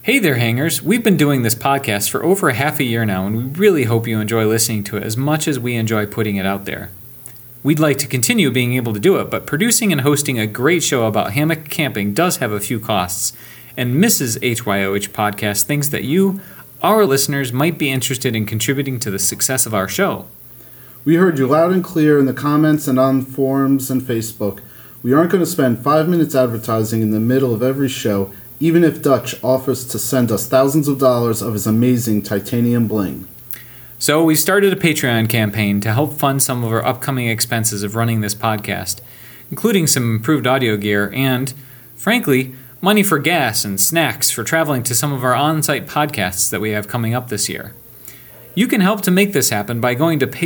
Hey there, hangers. We've been doing this podcast for over a half a year now, and we really hope you enjoy listening to it as much as we enjoy putting it out there. We'd like to continue being able to do it, but producing and hosting a great show about hammock camping does have a few costs, and Mrs. HYOH Podcast thinks that you, our listeners, might be interested in contributing to the success of our show. We heard you loud and clear in the comments and on forums and Facebook. We aren't going to spend 5 minutes advertising in the middle of every show, even if Dutch offers to send us thousands of dollars of his amazing titanium bling. So we started a Patreon campaign to help fund some of our upcoming expenses of running this podcast, including some improved audio gear and, frankly, money for gas and snacks for traveling to some of our on-site podcasts that we have coming up this year. You can help to make this happen by going to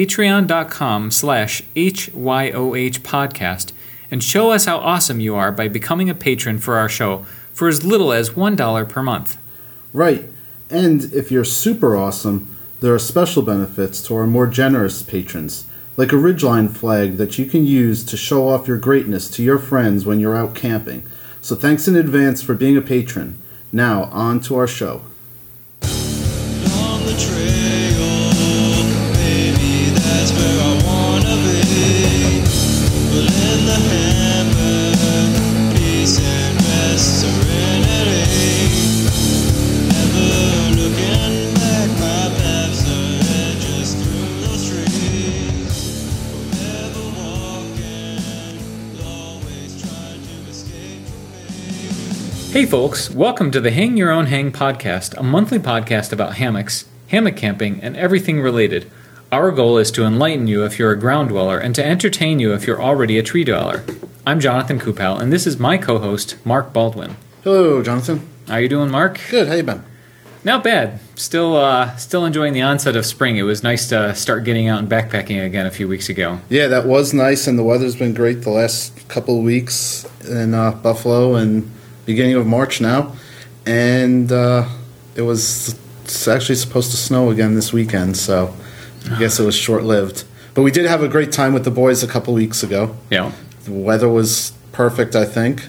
patreon.com/HYOH podcast and show us how awesome you are by becoming a patron for our show for as little as $1 per month. Right, and if you're super awesome, there are special benefits to our more generous patrons, like a Ridgeline flag that you can use to show off your greatness to your friends when you're out camping. So thanks in advance for being a patron. Now, on to our show. On the trail, baby, that's where I wanna be. Well, in the hammock, peace and rest, serenity. Never looking back, my paths ahead, just through those trees. Forever walking, always trying to escape from me. Hey folks, welcome to the Hang Your Own Hang podcast, a monthly podcast about hammocks, hammock camping, and everything related. Our goal is to enlighten you if you're a ground dweller and to entertain you if you're already a tree dweller. I'm Jonathan Kupal, and this is my co-host, Mark Baldwin. Hello, Jonathan. How you doing, Mark? Good, how you been? Not bad. Still enjoying the onset of spring. It was nice to start getting out and backpacking again a few weeks ago. Yeah, that was nice, and the weather's been great the last couple of weeks in Buffalo and beginning of March now. And it's actually supposed to snow again this weekend, so I guess it was short-lived. But we did have a great time with the boys a couple weeks ago. Yeah. The weather was perfect, I think.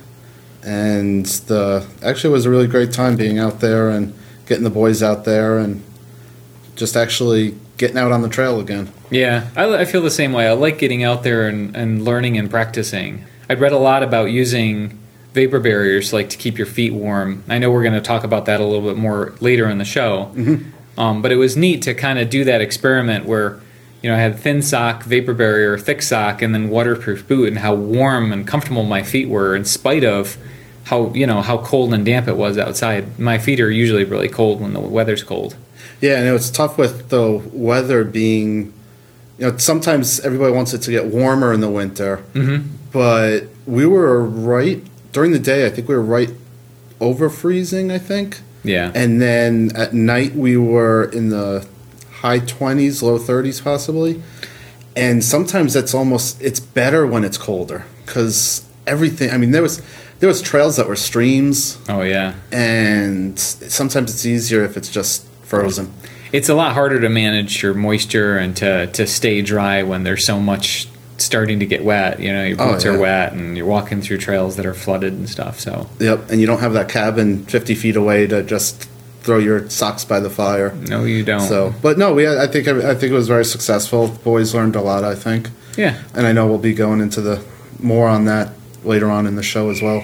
And actually it was a really great time being out there and getting the boys out there and just actually getting out on the trail again. Yeah, I feel the same way. I like getting out there and learning and practicing. I'd read a lot about using vapor barriers like to keep your feet warm. I know we're going to talk about that a little bit more later in the show. Mm-hmm. But it was neat to kind of do that experiment where, I had thin sock, vapor barrier, thick sock, and then waterproof boot, and how warm and comfortable my feet were in spite of how cold and damp it was outside. My feet are usually really cold when the weather's cold. Yeah, and it's tough with the weather being, sometimes everybody wants it to get warmer in the winter, mm-hmm. but we were right, during the day, I think we were right over freezing, I think. Yeah. And then at night we were in the high 20s, low 30s possibly. And sometimes it's better when it's colder because everything, there was trails that were streams. Oh, yeah. And sometimes it's easier if it's just frozen. It's a lot harder to manage your moisture and to stay dry when there's so much starting to get wet. Your boots are wet and you're walking through trails that are flooded and stuff. So. Yep, and you don't have that cabin 50 feet away to just throw your socks by the fire. No, you don't. So, but no, I think it was very successful. Boys learned a lot, I think. Yeah. And I know we'll be going into more on that later on in the show as well.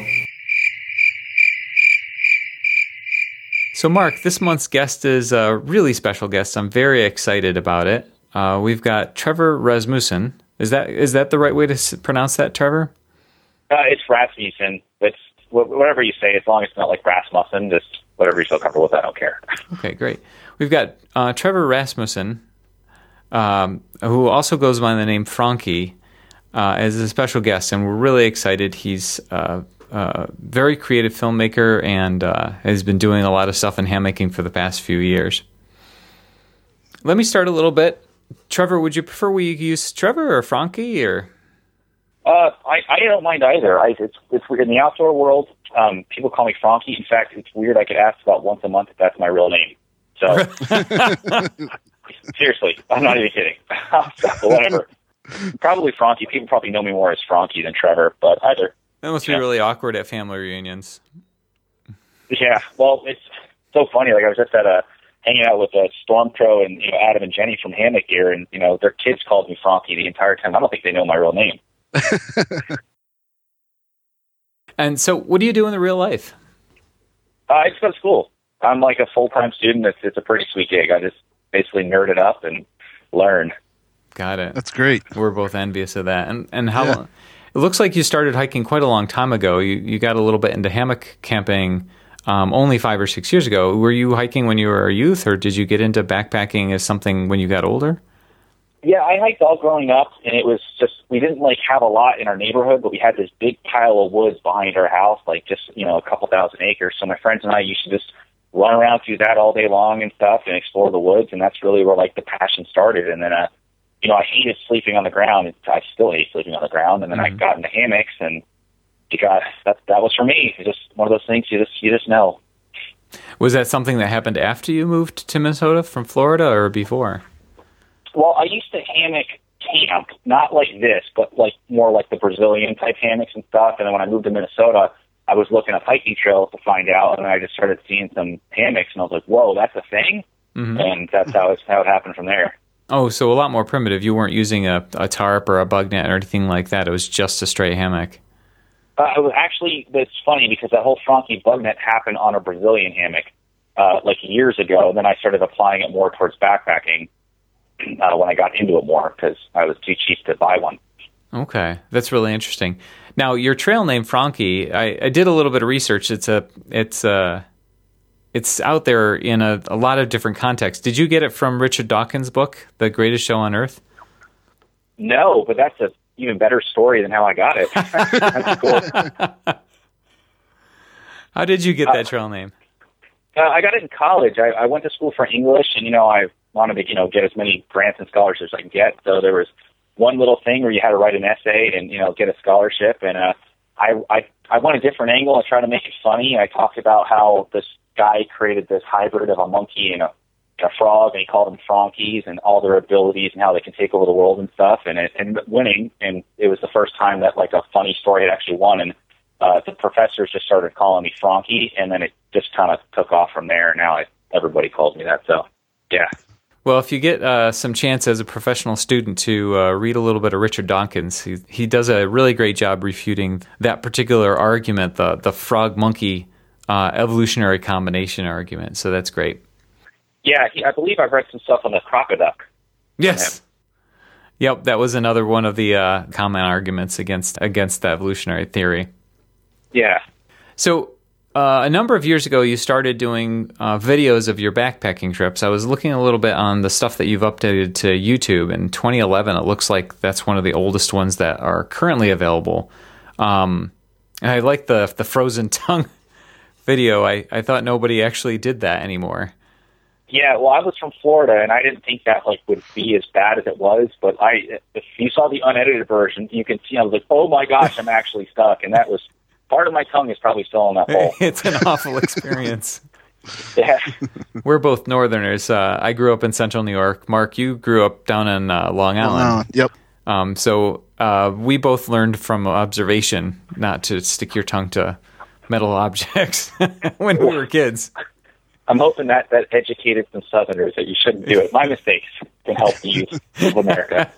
So, Mark, this month's guest is a really special guest. I'm very excited about it. We've got Trevor Rasmussen. Is that the right way to pronounce that, Trevor? It's Rasmussen. It's whatever you say, as long as it's not like Rasmussen. Just whatever you feel comfortable with. I don't care. Okay, great. We've got Trevor Rasmussen, who also goes by the name Frankie, as a special guest, and we're really excited. He's a very creative filmmaker and has been doing a lot of stuff in hammocking for the past few years. Let me start a little bit. Trevor, would you prefer we use Trevor or Frankie or? I don't mind either. It's weird in the outdoor world. People call me Frankie. In fact, it's weird. I get asked about once a month if that's my real name. So seriously, I'm not even kidding. So whatever. Probably Frankie. People probably know me more as Frankie than Trevor, but either. That must be really awkward at family reunions. Yeah, well, it's so funny. Like I was just at hanging out with Stormtro and Adam and Jenny from Hammock Gear, and their kids called me Frankie the entire time. I don't think they know my real name. And so, what do you do in the real life? I just go to school. I'm like a full-time student. It's a pretty sweet gig. I just basically nerd it up and learn. Got it. That's great. We're both envious of that. And how long? It looks like you started hiking quite a long time ago. You got a little bit into hammock camping only 5 or 6 years ago. Were you hiking when you were a youth, or did you get into backpacking as something when you got older? Yeah, I hiked all growing up, and it was just, we didn't have a lot in our neighborhood, but we had this big pile of woods behind our house, just a couple thousand acres. So my friends and I used to just run around through that all day long and stuff and explore the woods, and that's really where the passion started. And then I hated sleeping on the ground. I still hate sleeping on the ground. And then I got into hammocks, and that was for me. It's just one of those things you just know. Was that something that happened after you moved to Minnesota from Florida, or before? Well, I used to hammock camp, not like this, but more like the Brazilian type hammocks and stuff. And then when I moved to Minnesota, I was looking up hiking trails to find out, and I just started seeing some hammocks, and I was like, "Whoa, that's a thing!" Mm-hmm. And that's how it happened from there. Oh, so a lot more primitive. You weren't using a tarp or a bug net or anything like that. It was just a straight hammock. It was actually, it's funny because that whole Frankie bug net happened on a Brazilian hammock years ago. And then I started applying it more towards backpacking when I got into it more because I was too cheap to buy one. Okay, that's really interesting. Now, your trail name, Frankie, I did a little bit of research. It's out there in a lot of different contexts. Did you get it from Richard Dawkins' book, The Greatest Show on Earth? No, but that's an even better story than how I got it. That's cool. How did you get that trail name? I got it in college. I went to school for English, and, I wanted to, get as many grants and scholarships as I could get. So there was one little thing where you had to write an essay and, get a scholarship. And I went a different angle. I tried to make it funny. I talked about how this guy created this hybrid of a monkey and a frog, and he called them Frankies, and all their abilities and how they can take over the world and stuff, and it ended up winning. And it was the first time that a funny story had actually won, and the professors just started calling me Frankie, and then it just kind of took off from there. Now everybody calls me that. So yeah. Well, if you get some chance as a professional student to read a little bit of Richard Dawkins, he does a really great job refuting that particular argument, the frog-monkey evolutionary combination argument. So that's great. Yeah, I believe I've read some stuff on the crocoduck. Yes. Yep, that was another one of the common arguments against the evolutionary theory. Yeah. So a number of years ago, you started doing videos of your backpacking trips. I was looking a little bit on the stuff that you've updated to YouTube. In 2011, it looks like that's one of the oldest ones that are currently available. And I like the frozen tongue video. I thought nobody actually did that anymore. Yeah, well, I was from Florida, and I didn't think that would be as bad as it was. But if you saw the unedited version, you can see I was like, "Oh my gosh, I'm actually stuck," and that was part of my tongue is probably still in that bowl. It's an awful experience. Yeah, we're both Northerners. I grew up in Central New York. Mark, you grew up down in Long Island. Yep. So we both learned from observation not to stick your tongue to metal objects when we were kids. I'm hoping that educated some Southerners that you shouldn't do it. My mistakes can help the youth of America.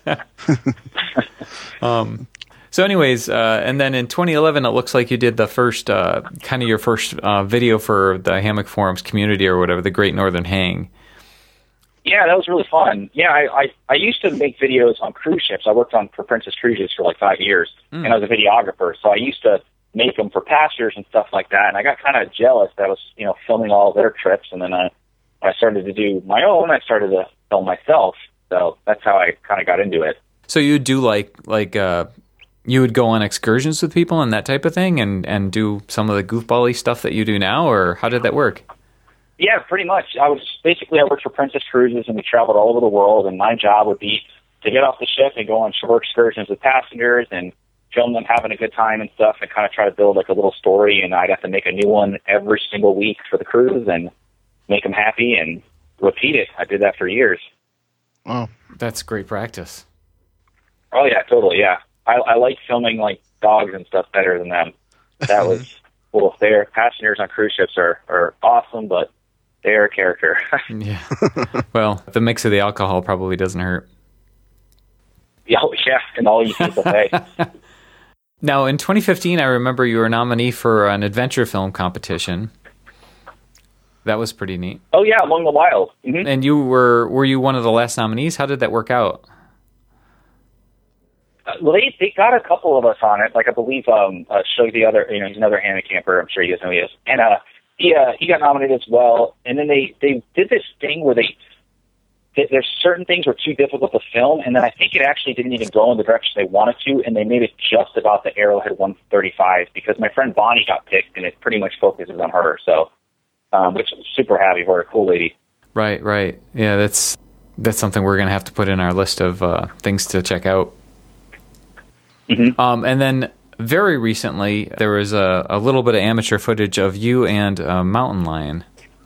So anyways, and then in 2011, it looks like you did the first, kind of your first video for the Hammock Forums community or whatever, the Great Northern Hang. Yeah, that was really fun. Yeah, I used to make videos on cruise ships. I worked for Princess Cruises for 5 years, and I was a videographer. So I used to make them for passengers and stuff like that. And I got kind of jealous that I was, filming all their trips. And then when I started to do my own, I started to film myself. So that's how I kind of got into it. So you do you would go on excursions with people and that type of thing and do some of the goofball-y stuff that you do now, or how did that work? Yeah, pretty much. I worked for Princess Cruises, and we traveled all over the world, and my job would be to get off the ship and go on shore excursions with passengers and film them having a good time and stuff, and kind of try to build a little story, and I'd have to make a new one every single week for the cruise and make them happy and repeat it. I did that for years. Wow. That's great practice. Oh, yeah, totally, yeah. I like filming dogs and stuff better than them. That was cool. Their passengers on cruise ships are awesome, but They're a character. Yeah. Well, the mix of the alcohol probably doesn't hurt. Yeah, and all you people say. Now, in 2015, I remember you were a nominee for an adventure film competition. That was pretty neat. Oh yeah, Among the Wild. Mm-hmm. And were you one of the last nominees? How did that work out? Well, they got a couple of us on it. Like I believe Shug, the other, he's another hammock camper. I'm sure you guys know who he is. And he got nominated as well. And then they did this thing where there's certain things were too difficult to film, and then I think it actually didn't even go in the direction they wanted to, and they made it just about the Arrowhead 135 because my friend Bonnie got picked, and it pretty much focuses on her. So, which I'm super happy for, a cool lady. Right. Yeah, that's something we're gonna have to put in our list of things to check out. Mm-hmm. And then very recently, there was a little bit of amateur footage of you and a mountain lion.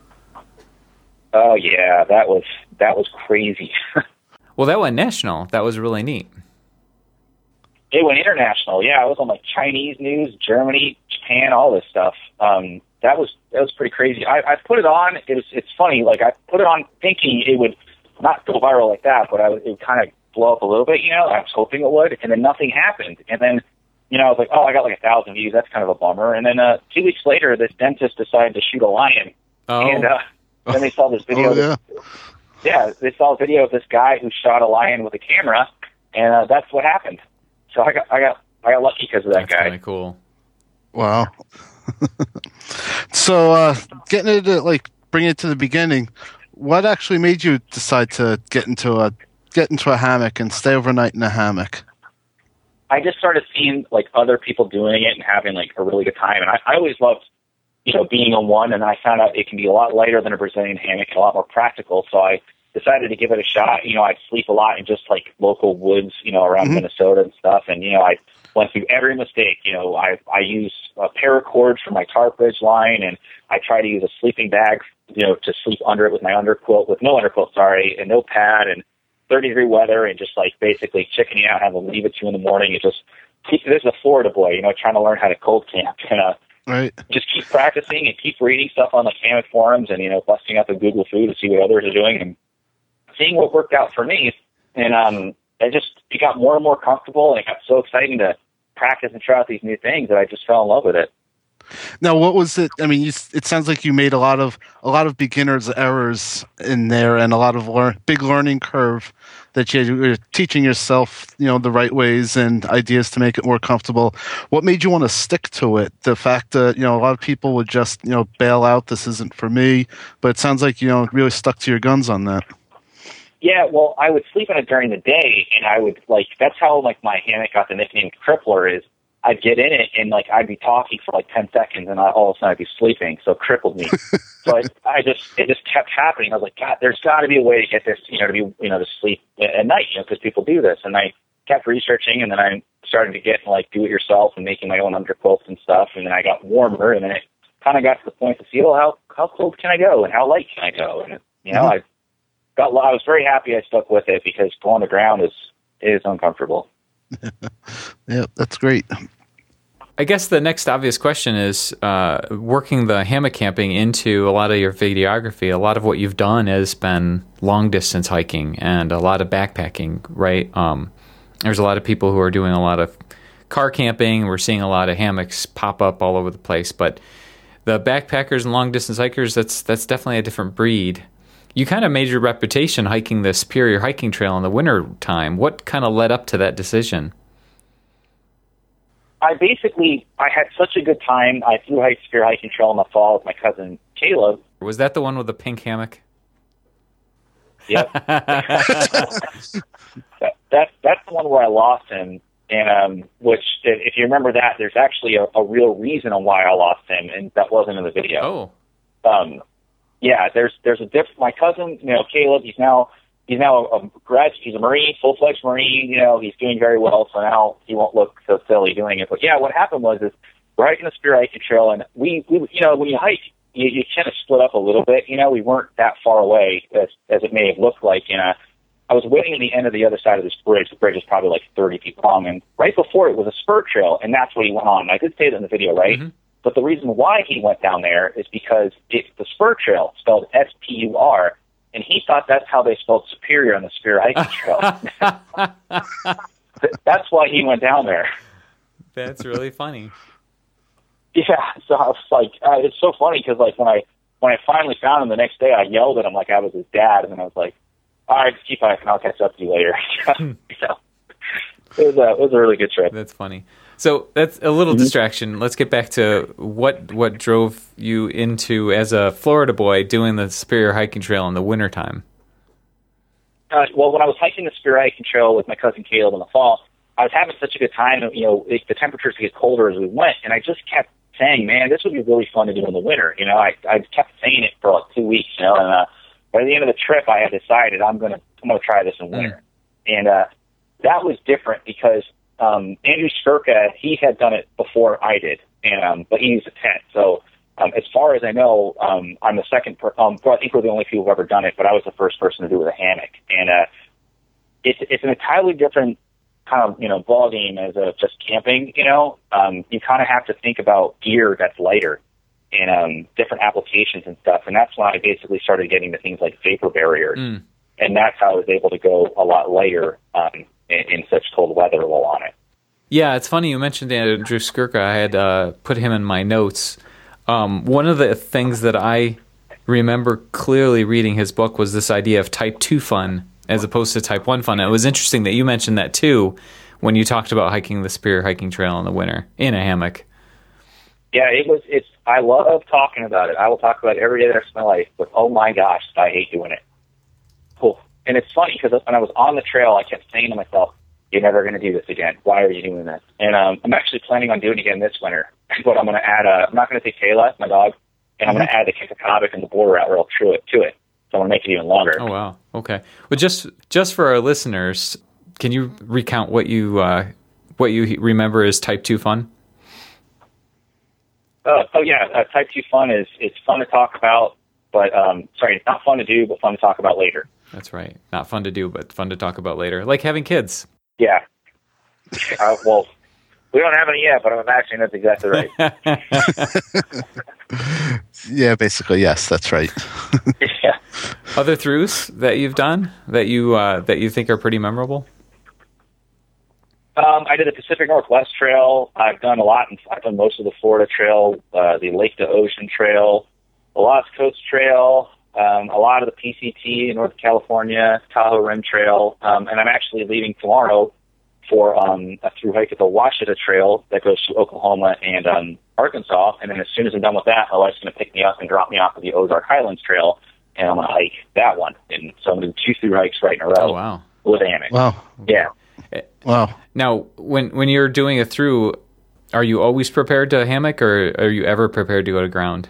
Oh yeah, that was crazy. Well, that went national. That was really neat. It went international. Yeah, it was on like Chinese news, Germany, Japan, all this stuff. That was pretty crazy. I put it on. It's funny. Like I put it on thinking it would not go viral like that, but it would kind of blow up a little bit. I was hoping it would, and then nothing happened. And then I was like, oh, I got like 1,000 views. That's kind of a bummer. And then 2 weeks later, this dentist decided to shoot a lion. Oh. And then they saw this video. Oh, yeah. They saw a video of this guy who shot a lion with a camera, and that's what happened. So I got lucky because of that guy. That's kind of cool. Wow. So, getting into bringing it to the beginning, what actually made you decide to get into a hammock and stay overnight in a hammock? I just started seeing like other people doing it and having like a really good time, and I always loved being on one, and I found out it can be a lot lighter than a Brazilian hammock and a lot more practical. So I decided to give it a shot. I'd sleep a lot in just like local woods, around Mm-hmm. Minnesota and stuff. And, I went through every mistake. I use a paracord for my tarp ridge line, and I try to use a sleeping bag, to sleep under it with my underquilt, with no underquilt, sorry, and no pad, and 30-degree weather, and just like basically chickening out, having to leave at 2 in the morning, and just this is a Florida boy, trying to learn how to cold camp. And, Right. just keep practicing and keep reading stuff on like hammock forums and, busting out the Google food to see what others are doing and seeing what worked out for me. And it got more and more comfortable, and it got so exciting to practice and try out these new things that I just fell in love with it. Now, what was it? I mean, it sounds like you made a lot of beginners' errors in there, and a lot of big learning curve that you were teaching yourself, the right ways and ideas to make it more comfortable. What made you want to stick to it? The fact that a lot of people would just bail out. This isn't for me. But it sounds like really stuck to your guns on that. Yeah, well, I would sleep in it during the day, and I would that's how my hammock got the nickname Crippler is. I'd get in it and I'd be talking for 10 seconds and all of a sudden I'd be sleeping. So it crippled me. So it just kept happening. I was like, God, there's got to be a way to get this, to sleep at night, because people do this. And I kept researching, and then I started to get do it yourself and making my own underquilts and stuff. And then I got warmer, and then it kind of got to the point to see, how cold can I go and how light can I go? And I was very happy I stuck with it because going on the ground is uncomfortable. Yeah, that's great. I guess the next obvious question is working the hammock camping into a lot of your videography. A lot of what you've done has been long distance hiking and a lot of backpacking, right? There's a lot of people who are doing a lot of car camping. We're seeing a lot of hammocks pop up all over the place. But the backpackers and long distance hikers, that's definitely a different breed. You kind of made your reputation hiking the Superior Hiking Trail in the winter time. What kind of led up to that decision? I had such a good time. I flew Superior Hiking Trail in the fall with my cousin Caleb. Was that the one with the pink hammock? Yep. That's the one where I lost him. And which, if you remember that, there's actually a real reason on why I lost him, and that wasn't in the video. Oh. Yeah, there's a different. My cousin, Caleb, he's now a grad. He's a Marine, full-fledged Marine. He's doing very well, so now he won't look so silly doing it. But yeah, what happened was we're hiking the Superior Hiking Trail, and we when you hike, you kind of split up a little bit. We weren't that far away as it may have looked like. I was waiting at the end of the other side of this bridge. The bridge is probably 30 feet long, and right before it was a spur trail, and that's what he went on. And I did say that in the video, right? Mm-hmm. But the reason why he went down there is because it's the Spur Trail, spelled S-P-U-R, and he thought that's how they spelled Superior on the Superior Hiking Trail. That's why he went down there. That's really funny. Yeah, so I was like, it's so funny because like when I finally found him the next day, I yelled at him like I was his dad, and then I was like, all right, just keep hiking, I'll catch up to you later. So it was a really good trip. That's funny. So that's a little distraction. Let's get back to what drove you into, as a Florida boy, doing the Superior Hiking Trail in the wintertime. Well, when I was hiking the Superior Hiking Trail with my cousin Caleb in the fall, I was having such a good time. You know, the temperatures would get colder as we went, and I just kept saying, man, this would be really fun to do in the winter. You know, I kept saying it for like 2 weeks, you know, and by the end of the trip, I had decided I'm gonna try this in winter. And that was different because Andrew Skirka, he had done it before I did, and but he used a tent. So as far as I know, I'm the second. I think we're the only people who've ever done it, but I was the first person to do it with a hammock. And it's an entirely different kind of ball game as just camping. You know, you kind of have to think about gear that's lighter and different applications and stuff. And that's when I basically started getting to things like vapor barriers, and that's how I was able to go a lot lighter in such cold weather while on it. Yeah, it's funny you mentioned Andrew Skirka. I had put him in my notes. One of the things that I remember clearly reading his book was this idea of type 2 fun as opposed to type 1 fun. And it was interesting that you mentioned that too when you talked about hiking the Superior Hiking Trail in the winter in a hammock. Yeah, I love talking about it. I will talk about it every day of the rest of my life, but oh my gosh, I hate doing it. Cool. And it's funny because when I was on the trail, I kept saying to myself, you're never going to do this again. Why are you doing this? And I'm actually planning on doing it again this winter. But I'm going to add I'm not going to take Kayla, my dog, and I'm going to add the Kikakabic and the border out rail to it. So I'm going to make it even longer. Oh, wow. Okay. Well, just for our listeners, can you recount what you remember as type 2 fun? Type 2 fun is it's fun to talk about, but it's not fun to do, but fun to talk about later. That's right. Not fun to do, but fun to talk about later. Like having kids. Yeah. Well, we don't have any yet, but I'm imagining that's exactly right. Yeah, basically, yes, that's right. Yeah. Other throughs that you've done that you think are pretty memorable? I did the Pacific Northwest Trail. I've done a lot. I've done most of the Florida Trail, the Lake to Ocean Trail, the Lost Coast Trail, a lot of the PCT in Northern California, Tahoe Rim Trail, and I'm actually leaving tomorrow for a through hike at the Washita Trail that goes to Oklahoma and Arkansas. And then as soon as I'm done with that, my wife's going to pick me up and drop me off at the Ozark Highlands Trail, and I'm going to hike that one. And so I'm going to do 2 through hikes right in a row. Oh, wow. With a hammock. Wow. Yeah. Wow. Now, when you're doing a through, are you always prepared to hammock, or are you ever prepared to go to ground?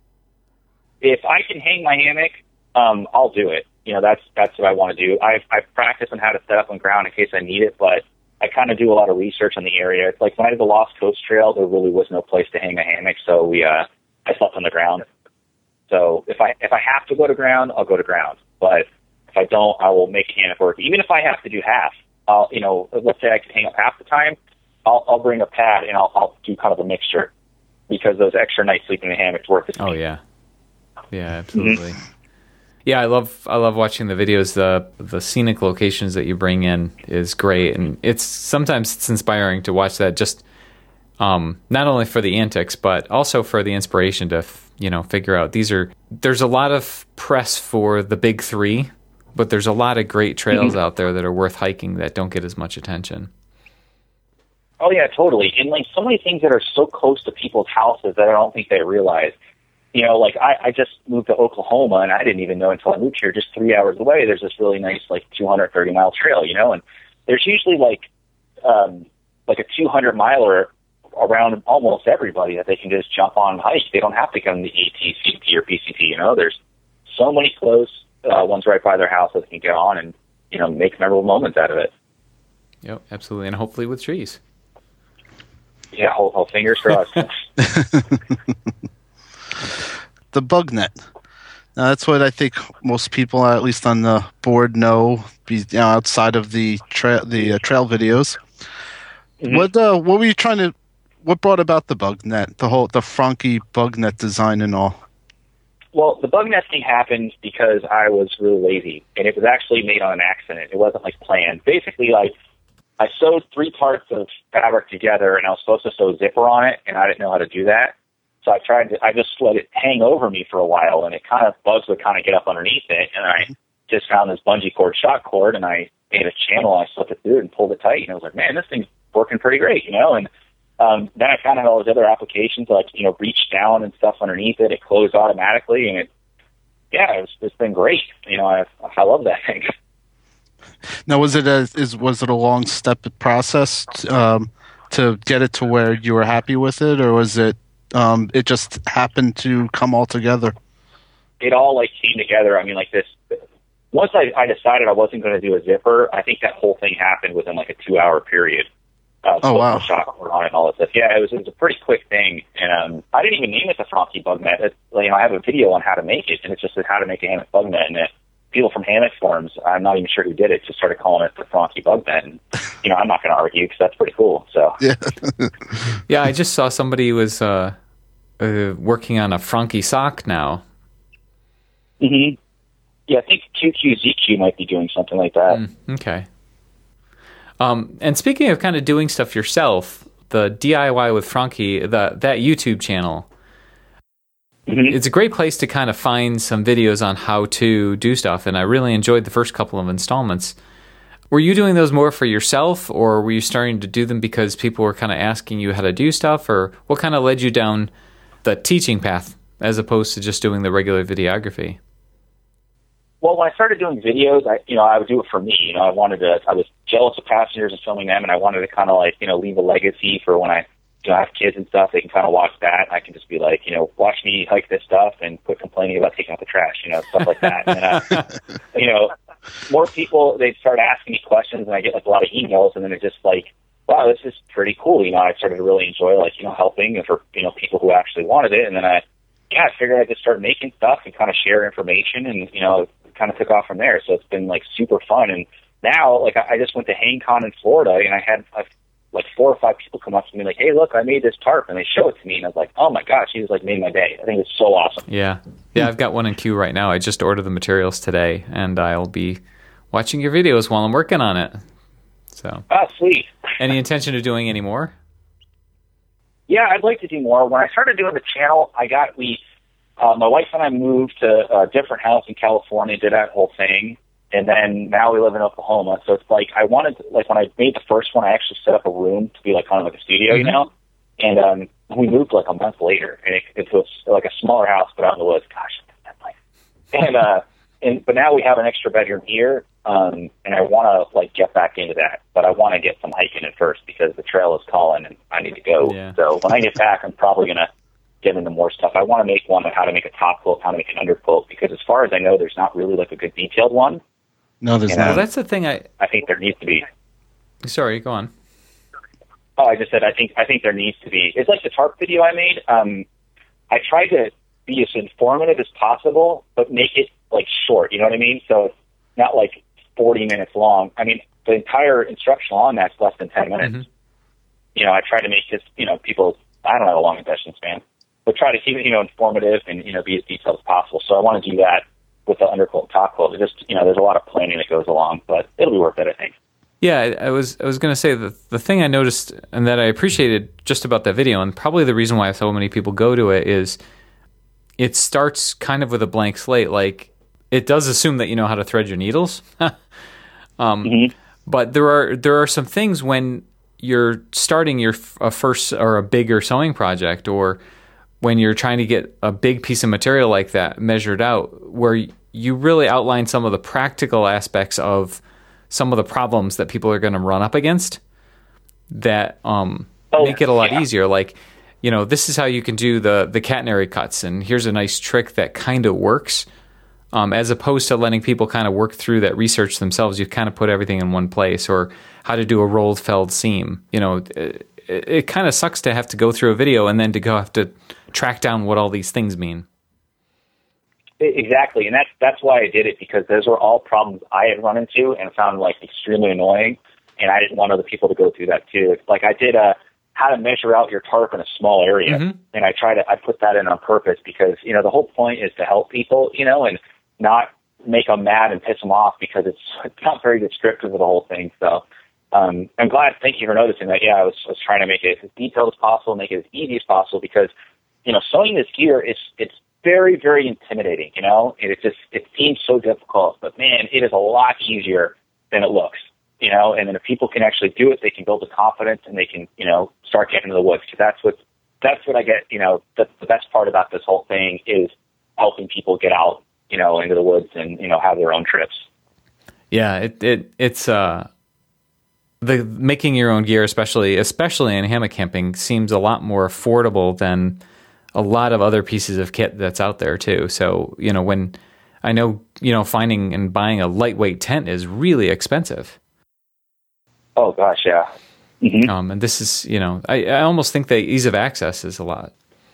If I can hang my hammock, I'll do it. You know, that's what I want to do. I've practiced on how to set up on ground in case I need it, but I kind of do a lot of research on the area. It's like when I did the Lost Coast Trail, there really was no place to hang a hammock, so I slept on the ground. So if I have to go to ground, I'll go to ground. But if I don't, I will make a hammock work. Even if I have to do half, let's say I can hang up half the time, I'll bring a pad and I'll do kind of a mixture because those extra nights sleeping in the hammock's worth it. Oh yeah, absolutely. Mm-hmm. Yeah, I love watching the videos. The scenic locations that you bring in is great, and sometimes it's inspiring to watch that. Just not only for the antics, but also for the inspiration to figure out there's a lot of press for the big 3, but there's a lot of great trails out there that are worth hiking that don't get as much attention. Oh yeah, totally. And like so many things that are so close to people's houses that I don't think they realize. Like I just moved to Oklahoma, and I didn't even know until I moved here, just 3 hours away, there's this really nice, 230-mile trail, and there's usually like a 200-miler around almost everybody that they can just jump on and hike. They don't have to come to ATCP or PCT, There's so many close ones right by their house that they can get on and, make memorable moments out of it. Yep, absolutely, and hopefully with trees. Yeah, whole fingers crossed. The bug net. Now, that's what I think most people, at least on the board, know. Outside of the trail videos. Mm-hmm. What were you trying to? what brought about the bug net, the Franke bug net design and all? Well, the bug nesting happened because I was really lazy, and it was actually made on an accident. It wasn't like planned. Basically, like I sewed 3 parts of fabric together, and I was supposed to sew a zipper on it, and I didn't know how to do that. So I just let it hang over me for a while, and bugs would kind of get up underneath it, and I just found this bungee cord shock cord, and I made a channel, I slipped it through it and pulled it tight, and I was like, man, this thing's working pretty great, you know, and then I found out all those other applications, like, you know, reach down and stuff underneath it, it closed automatically, and it's been great, you know, I love that thing. Now, was it a long step process to get it to where you were happy with it, or was it it just happened to come all together? It all like came together. I mean, like this. Once I decided I wasn't going to do a zipper, I think that whole thing happened within like a 2-hour period. Oh wow! Shock cord on it and all that stuff. Yeah, it was a pretty quick thing, and I didn't even name it the Franke bug net. You know, I have a video on how to make it, and it's just how to make a hammock bug net, and people from hammock forums, I'm not even sure who did it, just started calling it the Franke bug net. And, you know, I'm not going to argue because that's pretty cool. So yeah, I just saw somebody was working on a Franke sock now. Mm-hmm. Yeah, I think QQZQ might be doing something like that. Okay. And speaking of kind of doing stuff yourself, the DIY with Franke, that YouTube channel, it's a great place to kind of find some videos on how to do stuff, and I really enjoyed the first couple of installments. Were you doing those more for yourself, or were you starting to do them because people were kind of asking you how to do stuff, or what kind of led you down the teaching path as opposed to just doing the regular videography? Well, when I started doing videos, I would do it for me. You know, I was jealous of passengers and filming them, and I wanted to kind of like, you know, leave a legacy for when I have kids and stuff. They can kind of watch that. I can just be like, you know, watch me hike this stuff and quit complaining about taking out the trash, you know, stuff like that. And, you know, more people, they'd start asking me questions, and I get like a lot of emails, and then it's just like, wow, this is pretty cool. You know, I started to really enjoy like, you know, helping for, you know, people who actually wanted it. And then I figured I'd just start making stuff and kind of share information, and, you know, kind of took off from there. So it's been like super fun. And now, like, I just went to HangCon in Florida, and I had like 4 or 5 people come up to me like, hey, look, I made this tarp, and they show it to me, and I was like, oh my gosh, you just like made my day. I think it's so awesome. Yeah, I've got one in queue right now. I just ordered the materials today, and I'll be watching your videos while I'm working on it. So, sweet. Any intention of doing any more? Yeah, I'd like to do more. When I started doing the channel, my wife and I moved to a different house in California, did that whole thing, and then now we live in Oklahoma. So it's like when I made the first one, I actually set up a room to be like kind of like a studio, you know. And we moved like a month later, and it was like a smaller house, but out in the woods. Gosh, that place. But now we have an extra bedroom here, and I want to like get back into that, but I want to get some hiking at first because the trail is calling, and I need to go. Yeah. So when I get back, I'm probably gonna get into more stuff. I want to make one on how to make a top quilt, how to make an under quilt, because as far as I know, there's not really like a good detailed one. No, there's not. Well, that's the thing. I think there needs to be. Sorry, go on. Oh, I just said I think there needs to be. It's like the tarp video I made. I tried to be as informative as possible, but make it like short. You know what I mean? So it's not like 40 minutes long. I mean, the entire instructional on that's less than 10 minutes. Mm-hmm. You know, I try to make this, you know, people. I don't have a long attention span, but try to keep it, you know, informative and, you know, be as detailed as possible. So I want to do that with the underquilt, top quilt. It just, you know, there's a lot of planning that goes along, but it'll be worth it, I think. Yeah, I was going to say that the thing I noticed and that I appreciated just about that video, and probably the reason why so many people go to it, is it starts kind of with a blank slate. Like, it does assume that you know how to thread your needles, but there are some things when you're starting a first or a bigger sewing project, or when you're trying to get a big piece of material like that measured out, where you really outline some of the practical aspects of some of the problems that people are going to run up against that make it a lot easier. Like, you know, this is how you can do the catenary cuts, and here's a nice trick that kind of works. As opposed to letting people kind of work through that research themselves, you kind of put everything in one place, or how to do a rolled felled seam. You know, it kind of sucks to have to go through a video and then to have to track down what all these things mean. Exactly, and that's why I did it, because those were all problems I had run into and found like extremely annoying, and I didn't want other people to go through that too. Like I did how to measure out your tarp in a small area. Mm-hmm. And I put that in on purpose because, the whole point is to help people, and not make them mad and piss them off because it's not very descriptive of the whole thing. So, I'm glad. Thank you for noticing that. Yeah, I was trying to make it as detailed as possible, make it as easy as possible because, sewing this gear it's very, very intimidating, and it seems so difficult, but man, it is a lot easier than it looks, and then if people can actually do it, they can build the confidence and they can, start getting into the woods. Cause that's what I get, the best part about this whole thing is helping people get out, into the woods and, have their own trips. Yeah. It's the making your own gear, especially in hammock camping, seems a lot more affordable than a lot of other pieces of kit that's out there too. So, when I know, finding and buying a lightweight tent is really expensive. Oh gosh. Yeah. Mm-hmm. And this is, I almost think the ease of access is a lot.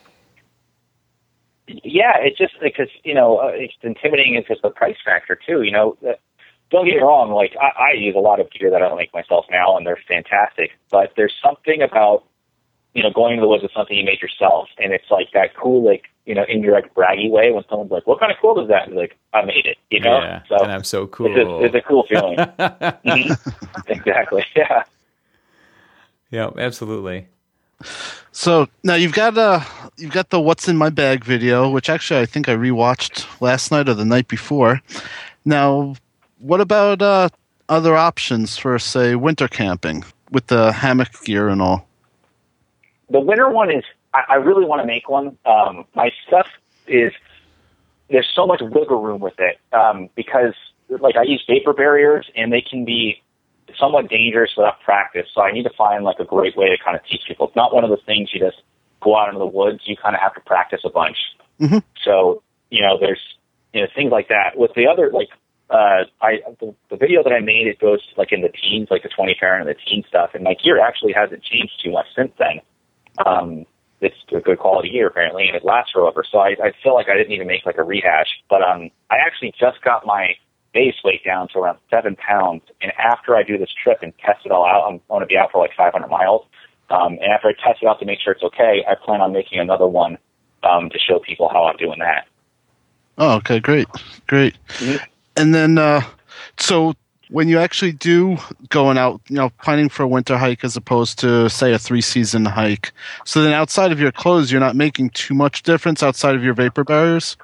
Yeah. It's just because, it's intimidating is just the price factor too, Don't get me wrong, like I use a lot of gear that I don't make myself now, and they're fantastic. But there's something about, going to the woods with something you made yourself, and it's like that cool, like, indirect braggy way when someone's like, "What kind of cool is that?" And like, "I made it," Yeah, So and I'm so cool. It's a cool feeling. Exactly. Yeah. Yeah, absolutely. So now you've got the "What's in My Bag" video, which actually I think I rewatched last night or the night before. Now, what about other options for, say, winter camping with the hammock gear and all? The winter one is, I really want to make one. My stuff is, there's so much wiggle room with it because, like, I use vapor barriers, and they can be somewhat dangerous without practice. So I need to find, like, a great way to kind of teach people. It's not one of those things you just go out into the woods. You kind of have to practice a bunch. Mm-hmm. So, there's, things like that. With the other, like, the video that I made, it goes like in the teens, like the 20 Fahrenheit and the teen stuff, and my gear actually hasn't changed too much since then. It's a good quality gear apparently, and it lasts forever. So I feel like I didn't need to make like a rehash, but I actually just got my base weight down to around 7 pounds, and after I do this trip and test it all out, I'm going to be out for like 500 miles. And after I test it out to make sure it's okay, I plan on making another one to show people how I'm doing that. Oh, okay, great. Mm-hmm. And then, so when you actually do going out, planning for a winter hike as opposed to, say, a 3-season hike, so then outside of your clothes, you're not making too much difference outside of your vapor barriers?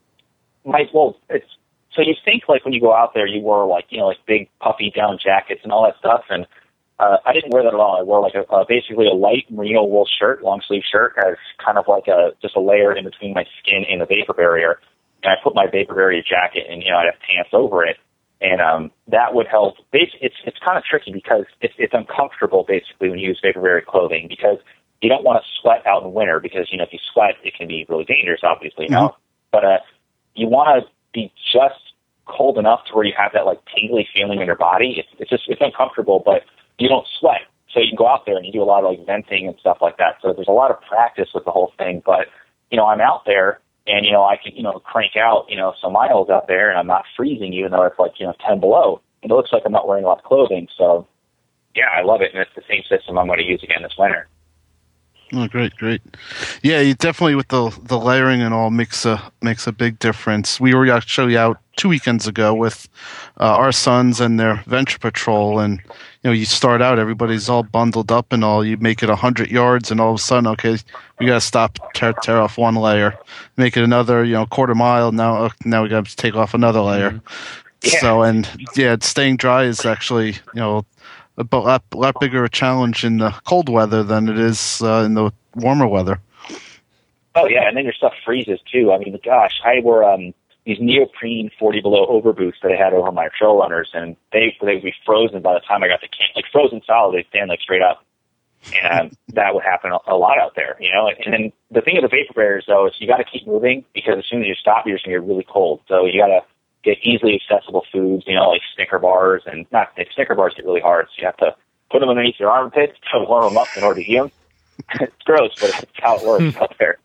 So you think like when you go out there, you wore like big puffy down jackets and all that stuff, and I didn't wear that at all. I wore like basically a light merino wool shirt, long sleeve shirt, as kind of like just a layer in between my skin and the vapor barrier. And I put my vapor barrier jacket, and I'd have pants over it, and that would help. It's kind of tricky because it's uncomfortable basically when you use vapor barrier clothing, because you don't want to sweat out in winter, because if you sweat it can be really dangerous, obviously. Mm-hmm. But you want to be just cold enough to where you have that like tingly feeling in your body. It's uncomfortable, but you don't sweat, so you can go out there and you do a lot of like venting and stuff like that. So there's a lot of practice with the whole thing. But I'm out there. And, I can, crank out, some miles out there, and I'm not freezing, even though it's like, 10 below. And it looks like I'm not wearing a lot of clothing. So, yeah, I love it. And it's the same system I'm going to use again this winter. Oh, great. Yeah, you definitely, with the layering and all, makes a big difference. We were actually out 2 weekends ago with our sons and their venture patrol, and you start out, everybody's all bundled up and all. You make it 100 yards, and all of a sudden, okay, we got to stop, tear off one layer, make it another, quarter mile. Now we got to take off another layer. Mm-hmm. Yeah. So, and yeah, staying dry is actually a lot bigger a challenge in the cold weather than it is in the warmer weather. Oh yeah, and then your stuff freezes too. I mean, gosh, I wore these neoprene 40 below overboots that I had over my trail runners, and they would be frozen by the time I got to camp, like frozen solid. They'd stand like straight up, and that would happen a lot out there, And then the thing with the vapor barriers though is you got to keep moving, because as soon as you stop, you're just going to get really cold. So you got to get easily accessible foods, like Snicker bars, and Snicker bars get really hard, so you have to put them underneath your armpits to warm them up in order to eat them. It's gross, but it's how it works out there.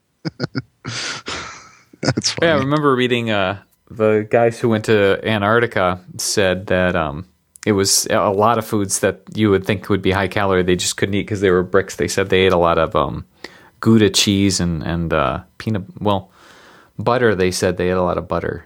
That's funny. Yeah, I remember reading the guys who went to Antarctica said that it was a lot of foods that you would think would be high calorie. They just couldn't eat because they were bricks. They said they ate a lot of Gouda cheese and butter. They said they ate a lot of butter.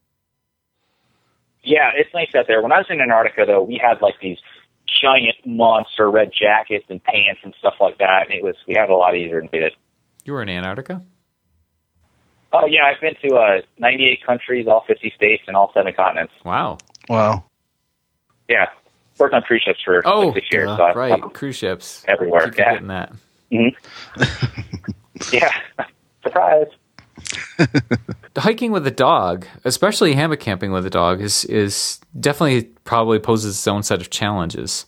Yeah, it's nice out there. When I was in Antarctica, though, we had like these giant monster red jackets and pants and stuff like that, and we had it a lot easier than we did. You were in Antarctica? Oh yeah, I've been to 98 countries, all 50 states, and all 7 continents. Wow. Yeah, worked on cruise ships for like 6 years. So right, cruise ships everywhere. Keep forgetting that. Mm-hmm. Yeah, surprise. Hiking with a dog, especially hammock camping with a dog, is definitely probably poses its own set of challenges.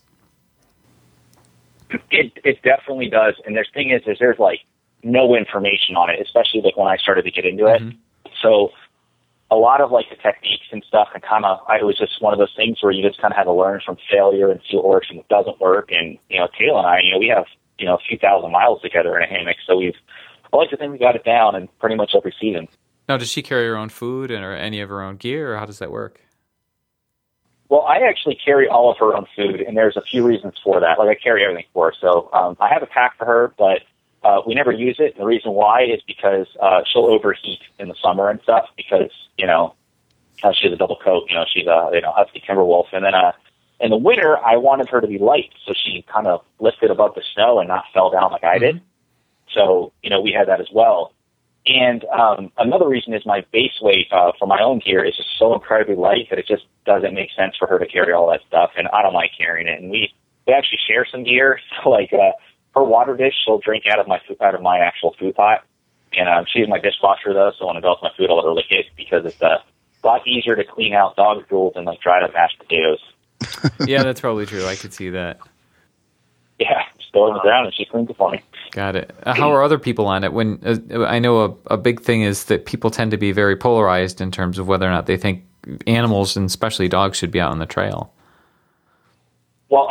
It definitely does, and the thing is there's like no information on it, especially like when I started to get into it. So a lot of like the techniques and stuff, and it was just one of those things where you just kind of had to learn from failure and see what works and what doesn't work. And Taylor and I, we have a few thousand miles together in a hammock, so I like to think we got it down and pretty much every season. Now, does she carry her own food or any of her own gear, or how does that work? Well, I actually carry all of her own food, and there's a few reasons for that. Like, I carry everything for her. So I have a pack for her, but we never use it. And the reason why is because she'll overheat in the summer and stuff because, she has a double coat. She's a husky timber wolf. And then in the winter, I wanted her to be light, so she kind of lifted above the snow and not fell down like I did. So, we had that as well. And another reason is my base weight for my own gear is just so incredibly light that it just doesn't make sense for her to carry all that stuff, and I don't like carrying it. And we actually share some gear. So, like, her water dish, she'll drink out of my actual food pot. And she's my dishwasher, though, so when I develop my food, I'll let her lick it because it's a lot easier to clean out dog drool than, like, dried up mashed potatoes. Yeah, that's probably true. I could see that. Yeah, just throw it on the ground and she cleans it for me. Got it. How are other people on it? When I know a big thing is that people tend to be very polarized in terms of whether or not they think animals, and especially dogs, should be out on the trail. Well,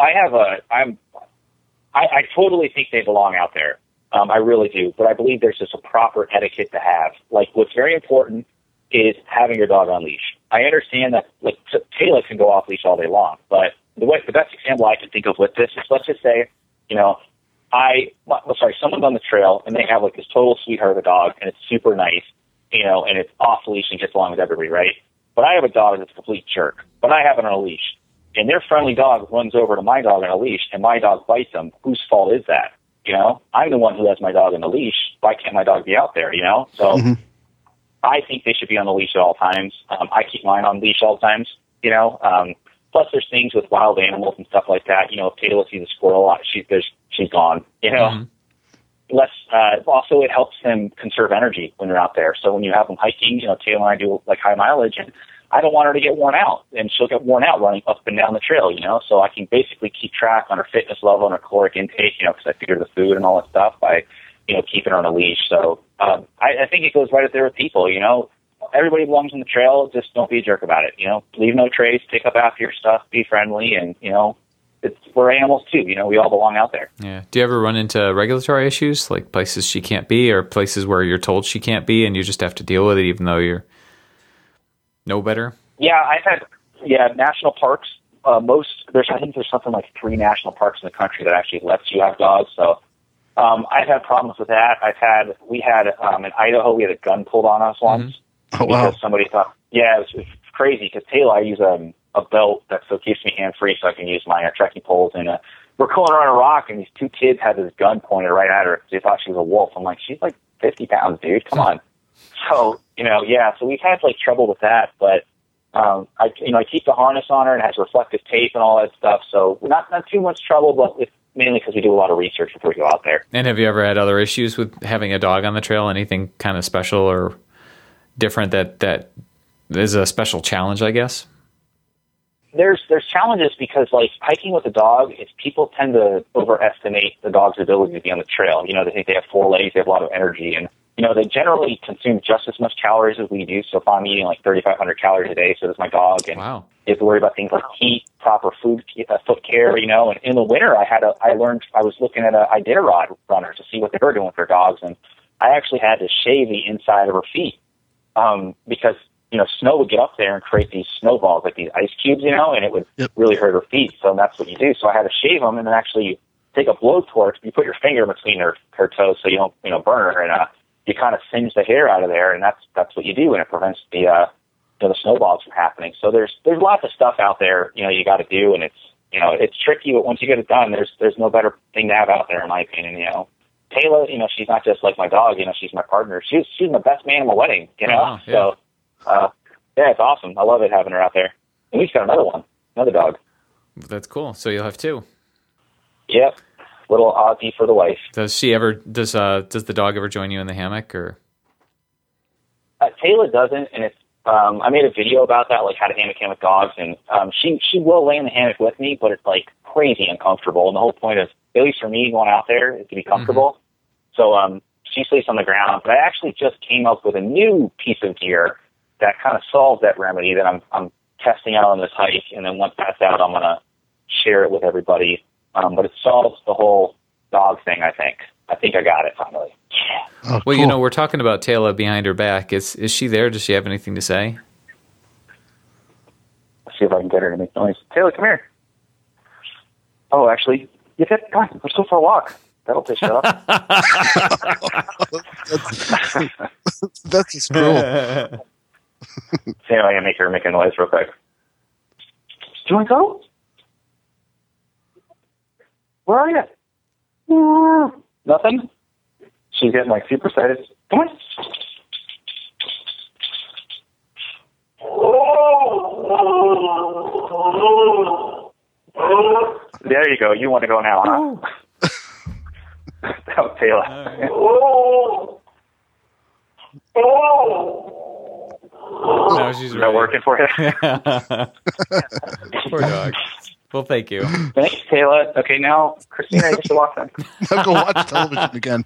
I totally think they belong out there. I really do. But I believe there's just a proper etiquette to have. Like, what's very important is having your dog on leash. I understand that, like, Taylor can go off leash all day long, but the best example I can think of with this is, let's just say, someone's on the trail and they have like this total sweetheart of a dog and it's super nice, and it's off leash and gets along with everybody, right? But I have a dog that's a complete jerk, but I have it on a leash, and their friendly dog runs over to my dog on a leash and my dog bites them. Whose fault is that? I'm the one who has my dog on the leash. Why can't my dog be out there? So I think they should be on the leash at all times. I keep mine on leash all times. Plus, there's things with wild animals and stuff like that. If Taylor sees a squirrel, she's gone. Also, it helps them conserve energy when they're out there. So when you have them hiking, Taylor and I do like high mileage, and I don't want her to get worn out, and she'll get worn out running up and down the trail. So I can basically keep track on her fitness level and her caloric intake. Because I feed her the food and all that stuff by keeping her on a leash. So I think it goes right up there with people. Everybody belongs on the trail. Just don't be a jerk about it. Leave no trace, pick up after your stuff, be friendly, and we're animals too. We all belong out there. Yeah. Do you ever run into regulatory issues, like places she can't be, or places where you're told she can't be, and you just have to deal with it, even though you know better? Yeah, I've had national parks. I think there's something like 3 national parks in the country that actually lets you have dogs. So I've had problems with that. We had in Idaho, we had a gun pulled on us once. Oh, wow. Because somebody thought, it was crazy. Because Taylor, I use a belt that keeps me hand free, so I can use my trekking poles. And we're cooling around a rock, and these 2 kids had this gun pointed right at her. They thought she was a wolf. I'm like, she's like 50 pounds, dude. Come on. So so we've had like trouble with that, but I keep the harness on her and it has reflective tape and all that stuff. So not too much trouble, but it's mainly because we do a lot of research before we go out there. And have you ever had other issues with having a dog on the trail? Anything kind of special or different that is a special challenge, I guess? There's challenges because, like, hiking with a dog, people tend to overestimate the dog's ability to be on the trail. They think they have 4 legs, they have a lot of energy, and they generally consume just as much calories as we do. So if I'm eating like 3,500 calories a day, so does my dog. And wow. You have to worry about things like heat, proper foot care. And in the winter, I was looking at Iditarod runners to see what they were doing with their dogs, and I actually had to shave the inside of her feet because snow would get up there and create these snowballs, like these ice cubes, and it would really hurt her feet. So that's what you do. So I had to shave them and then actually take a blowtorch. You put your finger between her toes so you don't, burn her, and you kind of singe the hair out of there, and that's what you do, and it prevents the snowballs from happening. So there's lots of stuff out there, you got to do, and it's tricky, but once you get it done, there's no better thing to have out there, in my opinion. Taylor, she's not just like my dog, she's my partner. She's the best man in my wedding, yeah. So, yeah, it's awesome. I love it having her out there. And we just got another dog. That's cool. So you'll have two. Yep. Little Ozzy for the wife. Does the dog ever join you in the hammock, or? Taylor doesn't, and it's, I made a video about that, like how to hammock dogs, and she will lay in the hammock with me, but it's like crazy uncomfortable. And the whole point is, at least for me going out there, is to be comfortable. So she sleeps on the ground. But I actually just came up with a new piece of gear that kind of solves that remedy that I'm testing out on this hike, and then once that's out, I'm gonna share it with everybody. But it solves the whole dog thing. I think I got it finally. Oh, well, cool. we're talking about Taylor behind her back. Is she there? Does she have anything to say? Let's see if I can get her to make noise. Taylor, come here. Oh, actually, come on, let's go for a walk. That'll piss her up. That's just cruel. See if I can make her make a noise real quick. Do you want to go? Where are you? Nothing? She's getting like super excited. Come on. There you go. You want to go now, huh? That was Taylor. No, she's Is that working for you? Poor dog. Well, thank you. Thanks, Taylor. Okay, now, Christina, I get to walk then. Now go watch television again.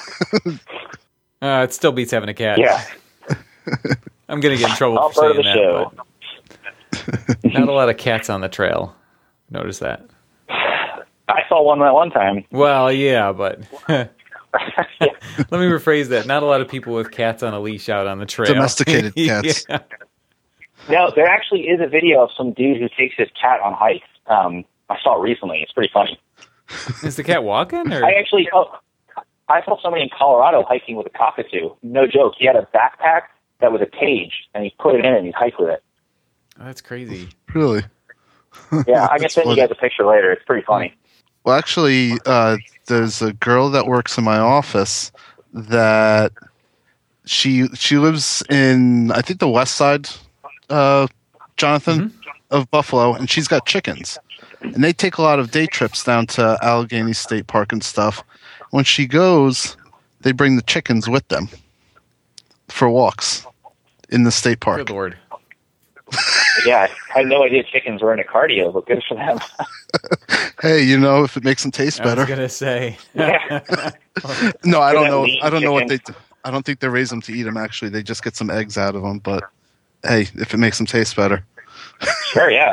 It still beats having a cat. Yeah. I'm going to get in trouble All for part of saying the that. show. But not a lot of cats on the trail. Notice that. I saw one that one time. Well, yeah, but let me rephrase that. Not a lot of people with cats on a leash out on the trail. Domesticated cats. Yeah. No, there actually is a video of some dude who takes his cat on hikes. I saw it recently. It's pretty funny. Is the cat walking? Or? I saw somebody in Colorado hiking with a cockatoo. No joke. He had a backpack that was a cage, and he put it in and he hiked with it. Oh, that's crazy. Really? Yeah, I can send you guys a picture later. It's pretty funny. Well, actually, there's a girl that works in my office that she lives in, I think, the west side, Jonathan, of Buffalo, and she's got chickens. And they take a lot of day trips down to Allegheny State Park and stuff. When she goes, they bring the chickens with them for walks in the state park. Good Lord. Yeah, I had no idea chickens were into cardio, but good for them. Hey, if it makes them taste I better. was going to say. Yeah. No, I don't know. Lean I don't know what they chicken. do. I don't think they raise them to eat them, actually. They just get some eggs out of them. But, hey, if it makes them taste better. Sure, yeah.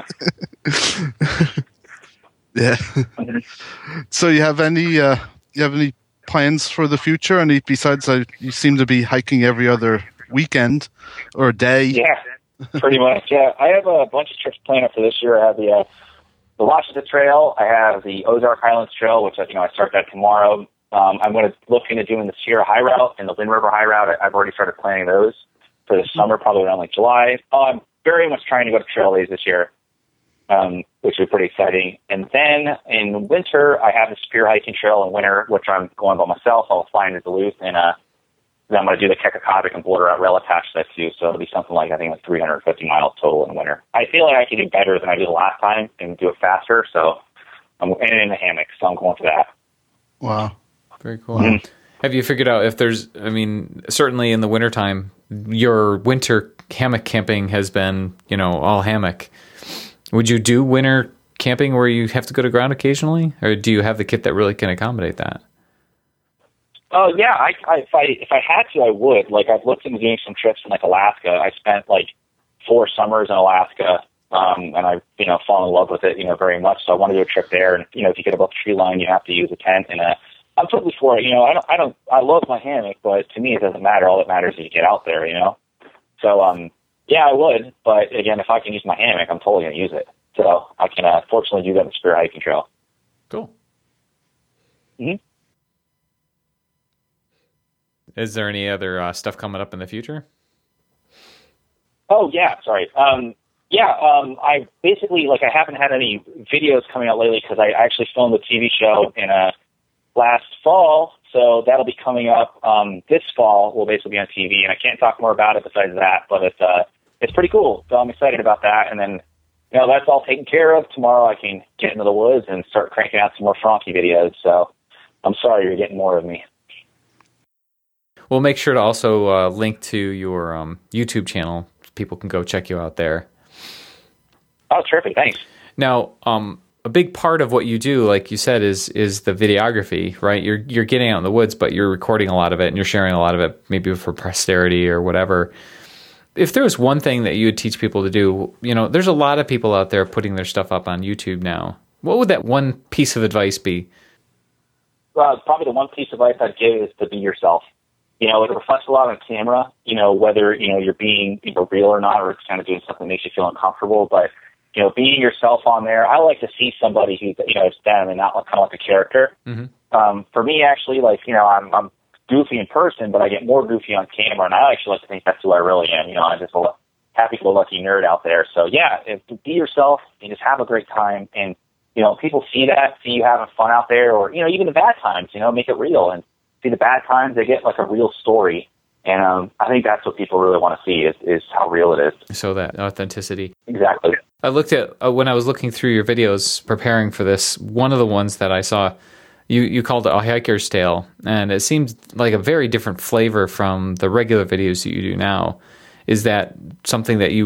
Yeah. So you have any plans for the future? Any besides you seem to be hiking every other weekend or day? Yeah, pretty much. Yeah, I have a bunch of trips planned for this year. I have the Washita Trail. I have the Ozark Highlands Trail, which I start that tomorrow. I'm going to look into doing the Sierra High Route and the Wind River High Route. I've already started planning those for the summer, probably around like July. I'm very much trying to go to trail days this year, which is pretty exciting. And then in winter, I have the Spear Hiking Trail in winter, which I'm going by myself. I'll fly into Duluth, and then I'm going to do the Kekakovik and Border Out Rail attached to that too. So it'll be something like, I think, like 350 miles total in winter. I feel like I can do better than I did the last time and do it faster. So I'm in the hammock, so I'm going for that. Wow. Very cool. Have you figured out if there's, certainly in the wintertime, your winter hammock camping has been, all hammock. Would you do winter camping where you have to go to ground occasionally? Or do you have the kit that really can accommodate that? Oh, yeah. If I had to, I would. Like, I've looked into doing some trips in, like, Alaska. I spent, 4 summers in Alaska, and I, fall in love with it, very much. So I want to do a trip there. And, if you get above the tree line, you have to use a tent. And I'm totally for it. I love my hammock, but to me, it doesn't matter. All that matters is you get out there, So, Yeah, I would, but again, if I can use my hammock, I'm totally going to use it. So I can fortunately do that in the Spirit Hiking Trail. Cool. Mm-hmm. Is there any other stuff coming up in the future? Oh, yeah, sorry. I basically, I haven't had any videos coming out lately because I actually filmed a TV show in last fall, so that'll be coming up this fall. Will basically be on TV, and I can't talk more about it besides that, but it's pretty cool, so I'm excited about that, and then, that's all taken care of. Tomorrow I can get into the woods and start cranking out some more Frankie videos, so I'm sorry you're getting more of me. We'll make sure to also link to your YouTube channel. People can go check you out there. Oh, terrific. Thanks. Now, a big part of what you do, like you said, is the videography, right? You're getting out in the woods, but you're recording a lot of it and you're sharing a lot of it, maybe for posterity or whatever. If there was one thing that you would teach people to do, there's a lot of people out there putting their stuff up on YouTube now. What would that one piece of advice be? Well, probably the one piece of advice I'd give is to be yourself. It reflects a lot on camera, whether, you're being real or not, or it's kind of doing something that makes you feel uncomfortable. But, being yourself on there, I like to see somebody who's, is them and not kind of like a character. Mm-hmm. For me, actually, I'm goofy in person, but I get more goofy on camera, and I actually like to think that's who I really am. I'm just a happy-go-lucky nerd out there. So, yeah, be yourself and just have a great time. And, people see that, see you having fun out there, or, even the bad times, make it real. And see the bad times, they get like a real story. And I think that's what people really want to see is how real it is. So that authenticity. Exactly. I looked at, when I was looking through your videos preparing for this, one of the ones that I saw, you called it A Hiker's Tale, and it seems like a very different flavor from the regular videos that you do now. Is that something that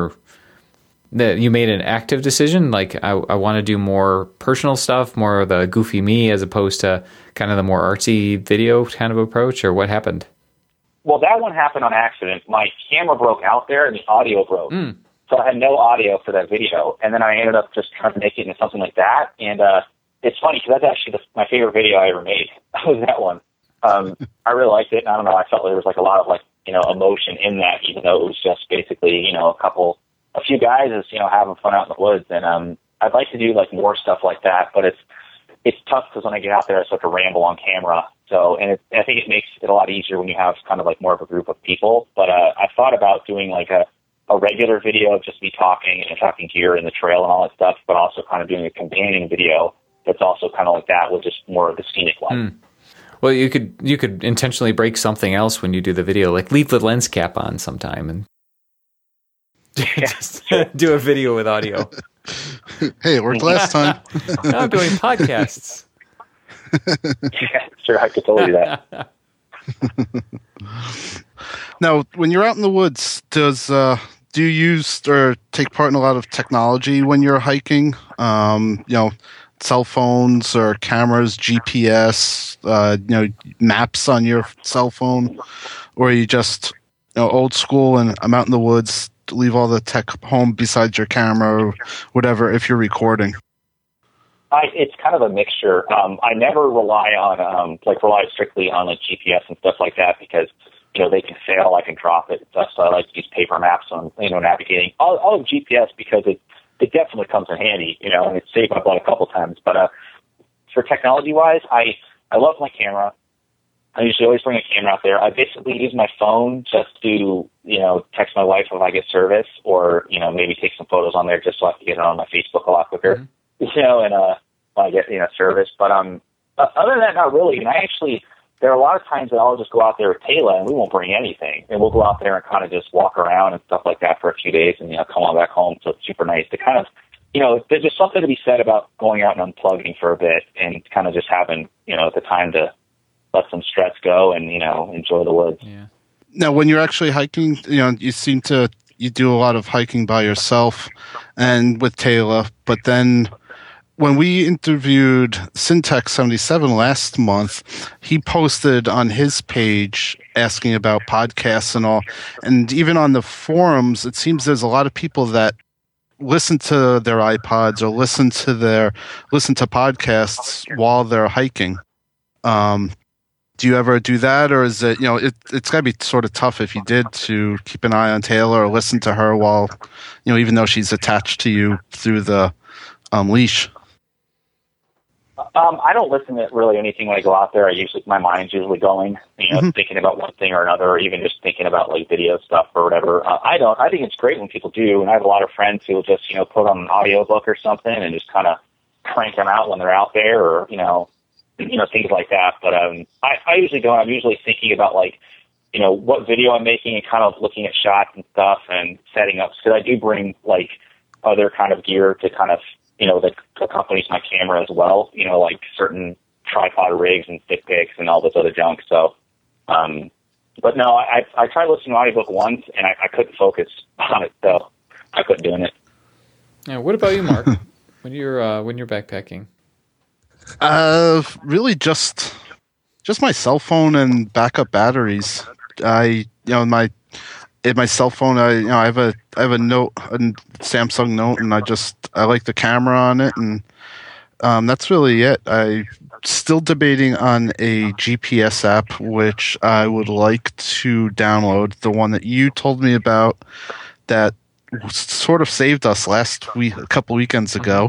that you made an active decision? Like, I want to do more personal stuff, more of the goofy me, as opposed to kind of the more artsy video kind of approach, or what happened? Well, that one happened on accident. My camera broke out there and the audio broke. So I had no audio for that video. And then I ended up just trying to make it into something like that. And it's funny because that's actually my favorite video I ever made. Was that one. I really liked it. And I don't know, I felt there was a lot of emotion in that, even though it was just basically, a few guys is, having fun out in the woods. And I'd like to do more stuff like that, but it's tough because when I get out there, I start to ramble on camera. So, and I think it makes it a lot easier when you have kind of more of a group of people. But I thought about doing a regular video of just me talking and talking gear in the trail and all that stuff, but also kind of doing a companion video that's also kind of like that with just more of the scenic one. Well, you could intentionally break something else when you do the video, like leave the lens cap on sometime and just do a video with audio. Hey, it worked last time. Now I'm doing podcasts. Yeah, sure, I could totally do that. Now, when you're out in the woods, do you use or take part in a lot of technology when you're hiking? Cell phones or cameras, GPS, maps on your cell phone, or are you just old school and I'm out in the woods, leave all the tech home besides your camera or whatever if you're recording? It's kind of a mixture. I never rely on rely strictly on GPS and stuff like that because they can fail. I can drop it. So I like to use paper maps on navigating. I'll have GPS because it definitely comes in handy. And it's saved my butt a couple times. But for technology wise, I love my camera. I usually always bring a camera out there. I basically use my phone just to text my wife if I get service, or maybe take some photos on there just so I can get it on my Facebook a lot quicker. Mm-hmm. And when I get service. But other than that, not really. And there are a lot of times that I'll just go out there with Taylor and we won't bring anything, and we'll go out there and kind of just walk around and stuff like that for a few days, and come on back home. So it's super nice to kind of there's just something to be said about going out and unplugging for a bit and kind of just having the time to let some stress go and enjoy the woods. Yeah. Now, when you're actually hiking, you do a lot of hiking by yourself and with Taylor, but then when we interviewed Syntax 77 last month, he posted on his page asking about podcasts and all. And even on the forums, it seems there's a lot of people that listen to their iPods or listen to podcasts while they're hiking. Do you ever do that, or is it, it's got to be sort of tough if you did, to keep an eye on Taylor or listen to her while, even though she's attached to you through the leash? I don't listen to really anything when I go out there. My mind's usually going, thinking about one thing or another, or even just thinking about like video stuff or whatever. I think it's great when people do, and I have a lot of friends who will just, put on an audiobook or something and just kind of crank them out when they're out there, or, things like that. But I usually don't. I'm usually thinking about like, what video I'm making and kind of looking at shots and stuff and setting up. So I do bring like other kind of gear to kind of, that accompanies my camera as well, like certain tripod rigs and stick picks and all this other junk. So, but no, I tried listening to audiobook once and I couldn't focus on it, so I quit doing it. Yeah. What about you, Mark? when you're backpacking? Really just my cell phone and backup batteries. In my cell phone, I have a Samsung Note, and I like the camera on it, and that's really it. I'm still debating on a GPS app, which I would like to download. The one that you told me about that sort of saved us last week, a couple weekends ago.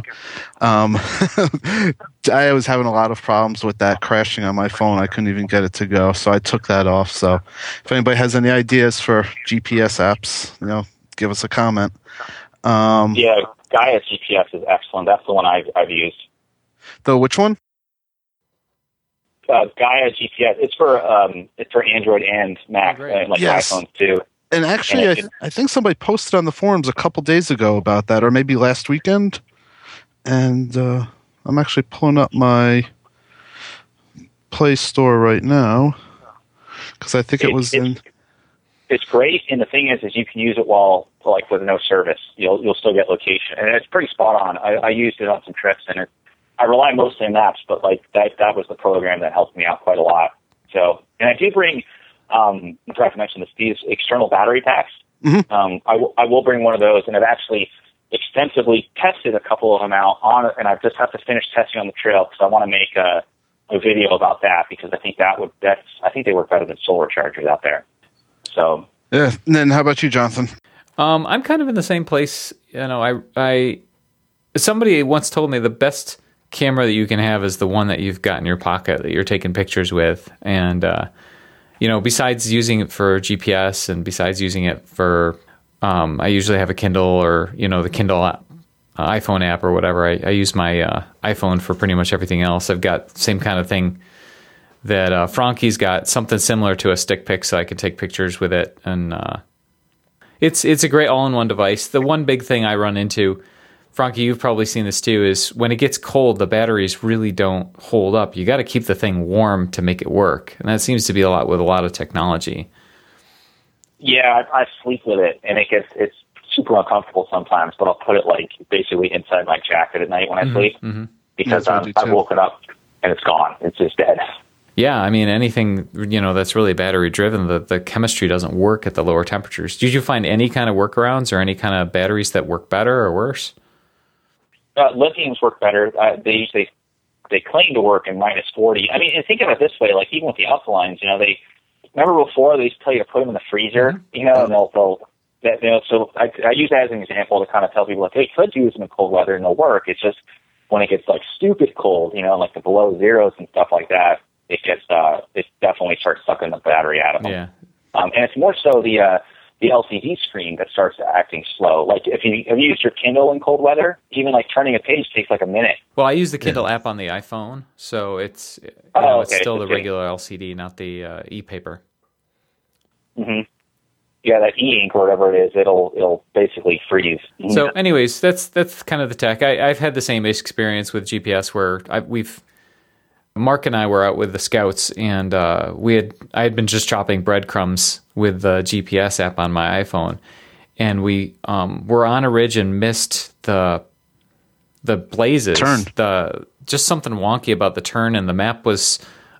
I was having a lot of problems with that crashing on my phone. I couldn't even get it to go, so I took that off. So if anybody has any ideas for GPS apps, give us a comment. Yeah, Gaia GPS is excellent. That's the one I've used. The which one? Gaia GPS. It's for Android and Mac, and like yes. iPhones too. And actually, I think somebody posted on the forums a couple days ago about that, or maybe last weekend. And I'm actually pulling up my Play Store right now because I think it was in. It's great, and the thing is you can use it with no service. You'll still get location, and it's pretty spot on. I used it on some trips, and I rely mostly on maps, but like that was the program that helped me out quite a lot. So, and I do bring. I forgot to mention this, these external battery packs. Mm-hmm. I will bring one of those, and I've actually extensively tested a couple of them out on it, and I just have to finish testing on the trail because I want to make a video about that, because I think I think they work better than solar chargers out there. So yeah. And then how about you, Jonathan? I'm kind of in the same place. I somebody once told me the best camera that you can have is the one that you've got in your pocket that you're taking pictures with, and besides using it for GPS and besides using it for, I usually have a Kindle or, the Kindle app, iPhone app or whatever. I use my iPhone for pretty much everything else. I've got the same kind of thing that Frankie's got, something similar to a stick pick so I can take pictures with it. And it's a great all-in-one device. The one big thing I run into, Frankie, you've probably seen this too, is when it gets cold, the batteries really don't hold up. You got to keep the thing warm to make it work. And that seems to be a lot with a lot of technology. Yeah, I sleep with it, and it's super uncomfortable sometimes, but I'll put it like basically inside my jacket at night when I sleep, because I've woken up and it's gone. It's just dead. Yeah, I mean, anything, that's really battery driven, the chemistry doesn't work at the lower temperatures. Did you find any kind of workarounds or any kind of batteries that work better or worse? Lithiums work better. They claim to work in -40. I mean, and think of it this way: like even with the alkalines, they remember before they used to tell you to put them in the freezer, and So I use that as an example to kind of tell people like, hey, you could use them in cold weather and they'll work. It's just when it gets like stupid cold, like the below zeros and stuff like that, it definitely starts sucking the battery out of them. Yeah. And it's more so the LCD screen that starts acting slow. Like if you have used your Kindle in cold weather, even like turning a page takes like a minute. Well, I use the Kindle app on the iPhone, so it's it's still the regular LCD, not the e-paper. Mm-hmm. Yeah, that e-ink or whatever it is, it'll basically freeze. So, anyways, that's kind of the tech. I've had the same experience with GPS where Mark and I were out with the Scouts, and I had been just chopping breadcrumbs with the GPS app on my iPhone, and we were on a ridge and missed the blazes. Turn. Just something wonky about the turn, and the map was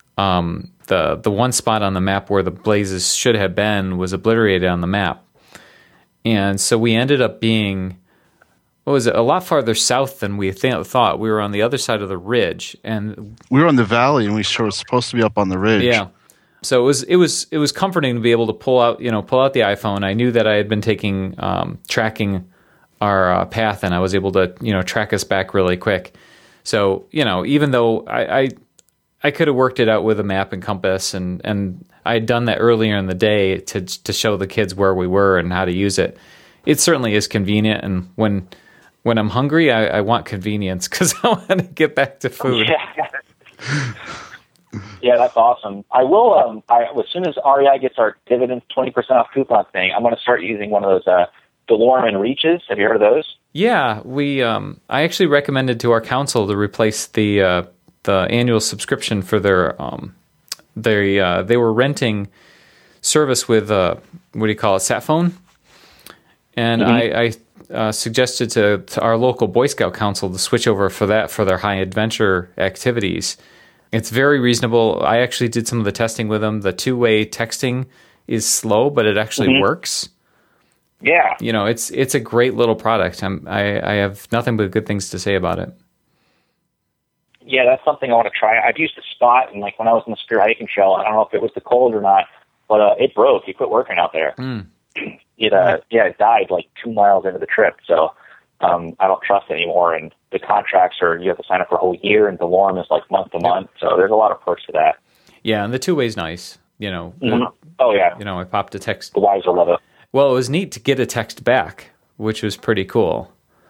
the one spot on the map where the blazes should have been was obliterated on the map, and so we ended up being what was it? A lot farther south than we thought. We were on the other side of the ridge, and We were on the valley, and we were supposed to be up on the ridge. yeah. So it was comforting to be able to pull out the iPhone. I knew that I had been tracking our path, and I was able to track us back really quick. So even though I could have worked it out with a map and compass, and I had done that earlier in the day to show the kids where we were and how to use it. It certainly is convenient, and when I'm hungry, I want convenience because I want to get back to food. Yeah. Yeah, that's awesome. I will. As soon as REI gets our dividends 20% off coupon thing, I'm going to start using one of those DeLorme Reaches. Have you heard of those? Yeah, I actually recommended to our council to replace the annual subscription for they were renting service with what do you call it, Sat Phone, and I suggested to our local Boy Scout council to switch over for their high adventure activities. It's very reasonable. I actually did some of the testing with them. The two-way texting is slow, but it actually works. Yeah. It's a great little product. I have nothing but good things to say about it. Yeah, that's something I want to try. I've used the Spot, and when I was on the Spear Hiking Trail, I don't know if it was the cold or not, but it broke. It quit working out there. It died 2 miles into the trip. So I don't trust it anymore. And the contracts you have to sign up for a whole year, and DeLorme is month to month. So there's a lot of perks to that. Yeah, and the two-way's nice. Oh yeah. I popped a text. The wives will love it. Well, it was neat to get a text back, which was pretty cool.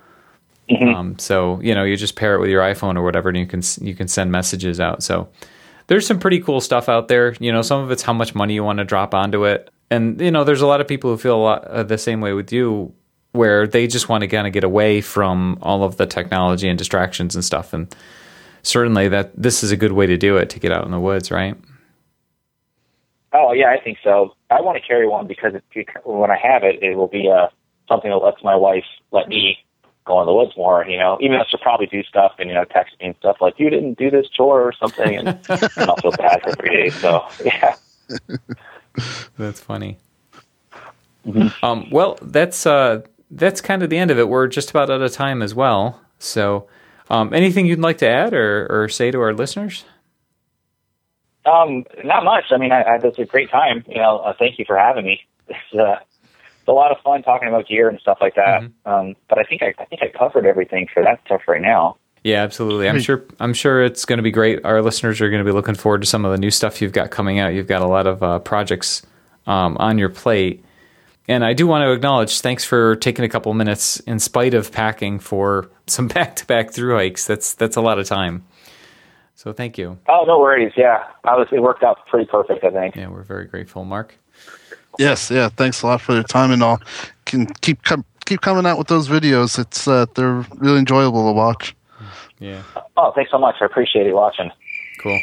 So you just pair it with your iPhone or whatever, and you can send messages out. So there's some pretty cool stuff out there. Some of it's how much money you want to drop onto it, and there's a lot of people who feel a lot the same way with you, where they just want to kind of get away from all of the technology and distractions and stuff. And certainly this is a good way to do it, to get out in the woods, right? Oh yeah, I think so. I want to carry one because when I have it, it will be something that lets my wife let me go in the woods more. Even though she'll probably do stuff and text me and stuff like, "You didn't do this chore" or something, and I'll feel bad for 3 days. So yeah, that's funny. Well, that's kind of the end of it. We're just about out of time as well. So, anything you'd like to add or say to our listeners? Not much. I mean, it's a great time. Thank you for having me. It's a lot of fun talking about gear and stuff like that. But I think I covered everything for that stuff right now. Yeah, absolutely. I'm sure it's going to be great. Our listeners are going to be looking forward to some of the new stuff you've got coming out. You've got a lot of projects on your plate. And I do want to acknowledge, thanks for taking a couple minutes in spite of packing for some back-to-back through hikes. That's a lot of time. So thank you. Oh, no worries. Yeah, it worked out pretty perfect, I think. Yeah, we're very grateful, Mark. Yes, yeah. Thanks a lot for your time and all. Can keep coming out with those videos. It's they're really enjoyable to watch. Yeah. Oh, thanks so much. I appreciate it watching. Cool.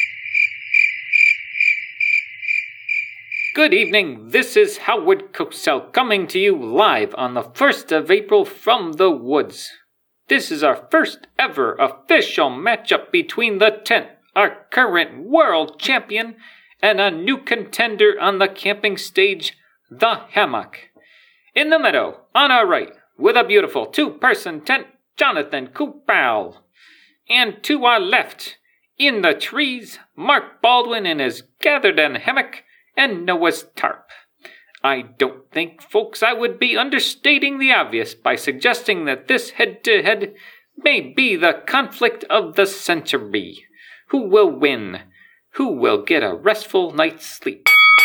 Good evening. This is Howard Cosell coming to you live on the 1st of April from the woods. This is our first ever official matchup between the Tent, our current world champion, and a new contender on the camping stage, the Hammock. In the meadow, on our right, with a beautiful two-person tent, Jonathan Kupal. And to our left, in the trees, Mark Baldwin in his gathered-in hammock and Noah's tarp. I don't think, folks, I would be understating the obvious by suggesting that this head-to-head may be the conflict of the century. Who will win? Who will get a restful night's sleep?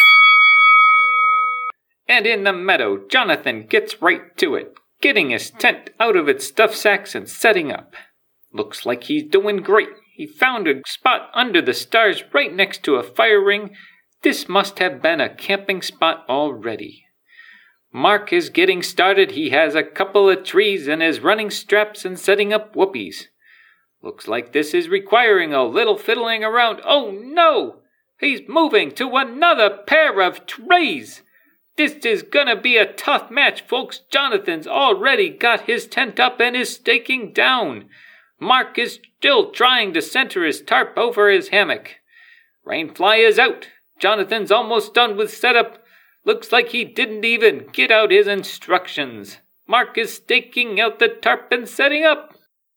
And in the meadow, Jonathan gets right to it, getting his tent out of its stuff sacks and setting up. Looks like he's doing great. He found a spot under the stars right next to a fire ring. This must have been a camping spot already. Mark is getting started. He has a couple of trees and is running straps and setting up whoopies. Looks like this is requiring a little fiddling around. Oh no! He's moving to another pair of trees! This is gonna be a tough match, folks. Jonathan's already got his tent up and is staking down. Mark is still trying to center his tarp over his hammock. Rainfly is out. Jonathan's almost done with setup. Looks like he didn't even get out his instructions. Mark is staking out the tarp and setting up.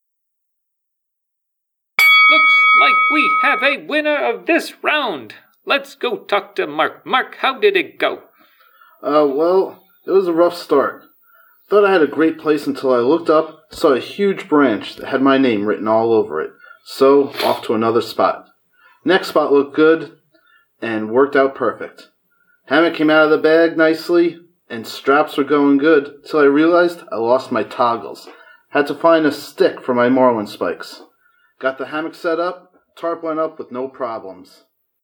Looks like we have a winner of this round. Let's go talk to Mark. Mark, how did it go? Well, it was a rough start. Thought I had a great place until I looked up, saw a huge branch that had my name written all over it. So, off to another spot. Next spot looked good and worked out perfect. Hammock came out of the bag nicely, and straps were going good, till I realized I lost my toggles. Had to find a stick for my marlin spikes. Got the hammock set up, tarp went up with no problems.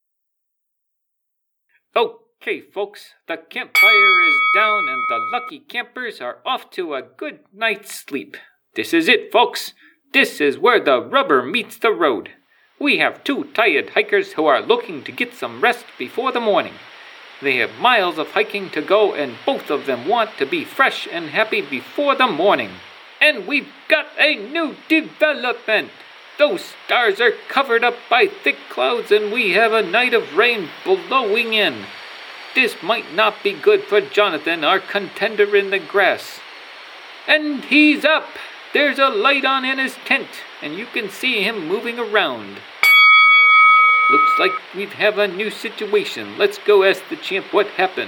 Okay, folks, the campfire is down and the lucky campers are off to a good night's sleep. This is it, folks. This is where the rubber meets the road. We have 2 tired hikers who are looking to get some rest before the morning. They have miles of hiking to go, and both of them want to be fresh and happy before the morning. And we've got a new development. Those stars are covered up by thick clouds, and we have a night of rain blowing in. This might not be good for Jonathan, our contender in the grass. And he's up! There's a light on in his tent, and you can see him moving around. Looks like we have a new situation. Let's go ask the champ what happened.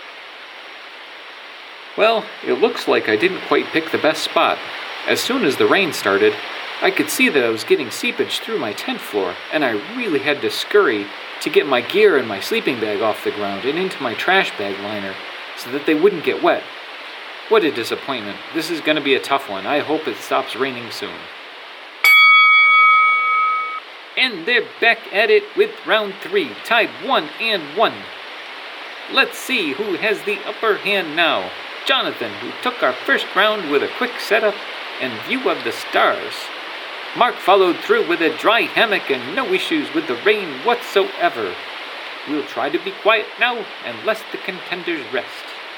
Well, it looks like I didn't quite pick the best spot. As soon as the rain started, I could see that I was getting seepage through my tent floor, and I really had to scurry to get my gear and my sleeping bag off the ground and into my trash bag liner so that they wouldn't get wet. What a disappointment. This is going to be a tough one. I hope it stops raining soon. And they're back at it with round 3, tied 1-1. Let's see who has the upper hand now. Jonathan, who took our first round with a quick setup and view of the stars. Mark followed through with a dry hammock and no issues with the rain whatsoever. We'll try to be quiet now and let the contenders rest.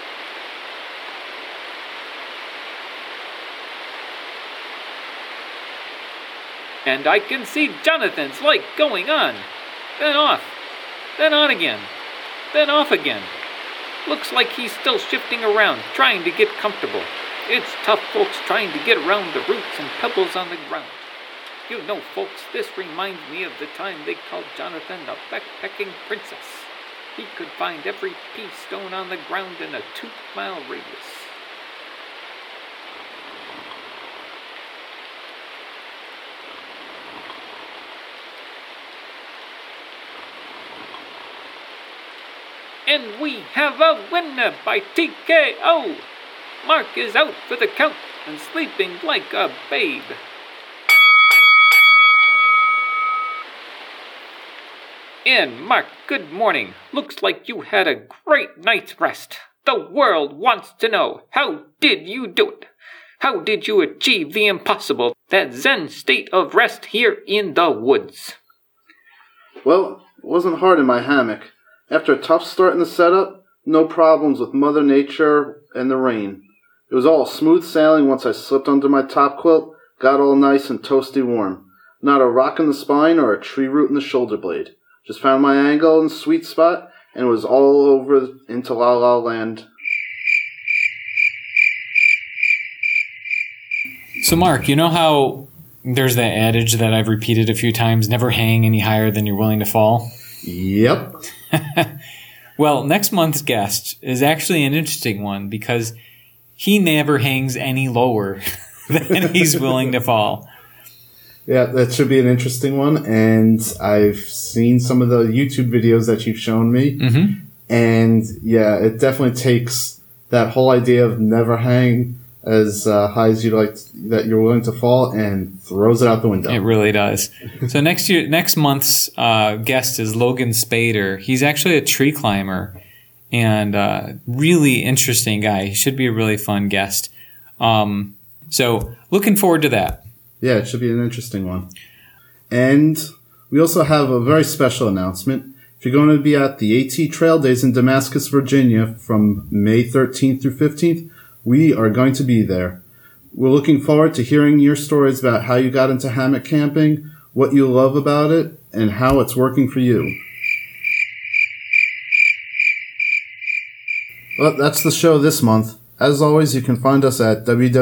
And I can see Jonathan's light going on, then off, then on again, then off again. Looks like he's still shifting around, trying to get comfortable. It's tough, folks, trying to get around the roots and pebbles on the ground. You know, folks, this reminds me of the time they called Jonathan the backpacking princess. He could find every pea stone on the ground in a 2-mile radius. And we have a winner by TKO! Mark is out for the count and sleeping like a babe. And Mark, good morning. Looks like you had a great night's rest. The world wants to know, how did you do it? How did you achieve the impossible, that Zen state of rest here in the woods? Well, it wasn't hard in my hammock. After a tough start in the setup, no problems with Mother Nature and the rain. It was all smooth sailing once I slipped under my top quilt, got all nice and toasty warm. Not a rock in the spine or a tree root in the shoulder blade. Just found my angle and sweet spot, and was all over into La La Land. So Mark, you know how there's that adage that I've repeated a few times, never hang any higher than you're willing to fall? Yep. Well, next month's guest is actually an interesting one because he never hangs any lower than he's willing to fall. Yeah, that should be an interesting one. And I've seen some of the YouTube videos that you've shown me. Mm-hmm. And yeah, it definitely takes that whole idea of never hang as high as that you're willing to fall and throws it out the window. It really does. So next month's guest is Logan Spader. He's actually a tree climber and really interesting guy. He should be a really fun guest. So looking forward to that. Yeah, it should be an interesting one. And we also have a very special announcement. If you're going to be at the AT Trail Days in Damascus, Virginia from May 13th through 15th, we are going to be there. We're looking forward to hearing your stories about how you got into hammock camping, what you love about it, and how it's working for you. Well, that's the show this month. As always, you can find us at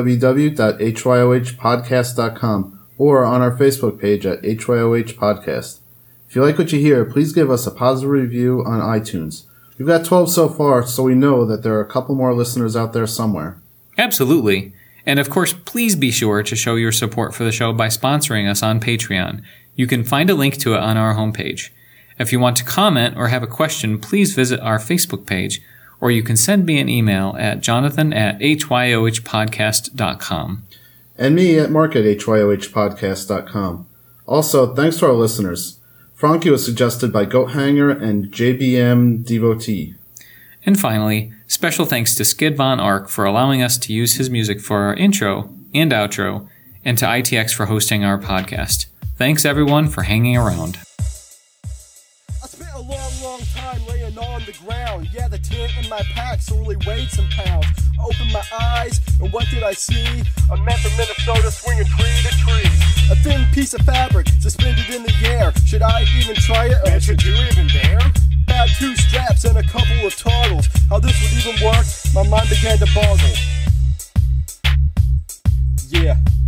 www.hyohpodcast.com or on our Facebook page at HYOH Podcast. If you like what you hear, please give us a positive review on iTunes. We've got 12 so far, so we know that there are a couple more listeners out there somewhere. Absolutely. And of course, please be sure to show your support for the show by sponsoring us on Patreon. You can find a link to it on our homepage. If you want to comment or have a question, please visit our Facebook page, or you can send me an email at jonathan@hyohpodcast.com. And me at mark@hyohpodcast.com. Also, thanks to our listeners. Frankie was suggested by Goat Hanger and JBM Devotee. And finally, special thanks to Skid Von Ark for allowing us to use his music for our intro and outro, and to ITX for hosting our podcast. Thanks everyone for hanging around. I spent a long time laying on the ground. Yeah, the tin in my pack so really weighed some pounds. I opened my eyes, and what did I see? A man from Minnesota swinging tree to tree. A thin piece of fabric suspended in the air. Should I even try it? Man, should you even dare? Had 2 straps and a couple of toggles. How this would even work, my mind began to boggle. Yeah.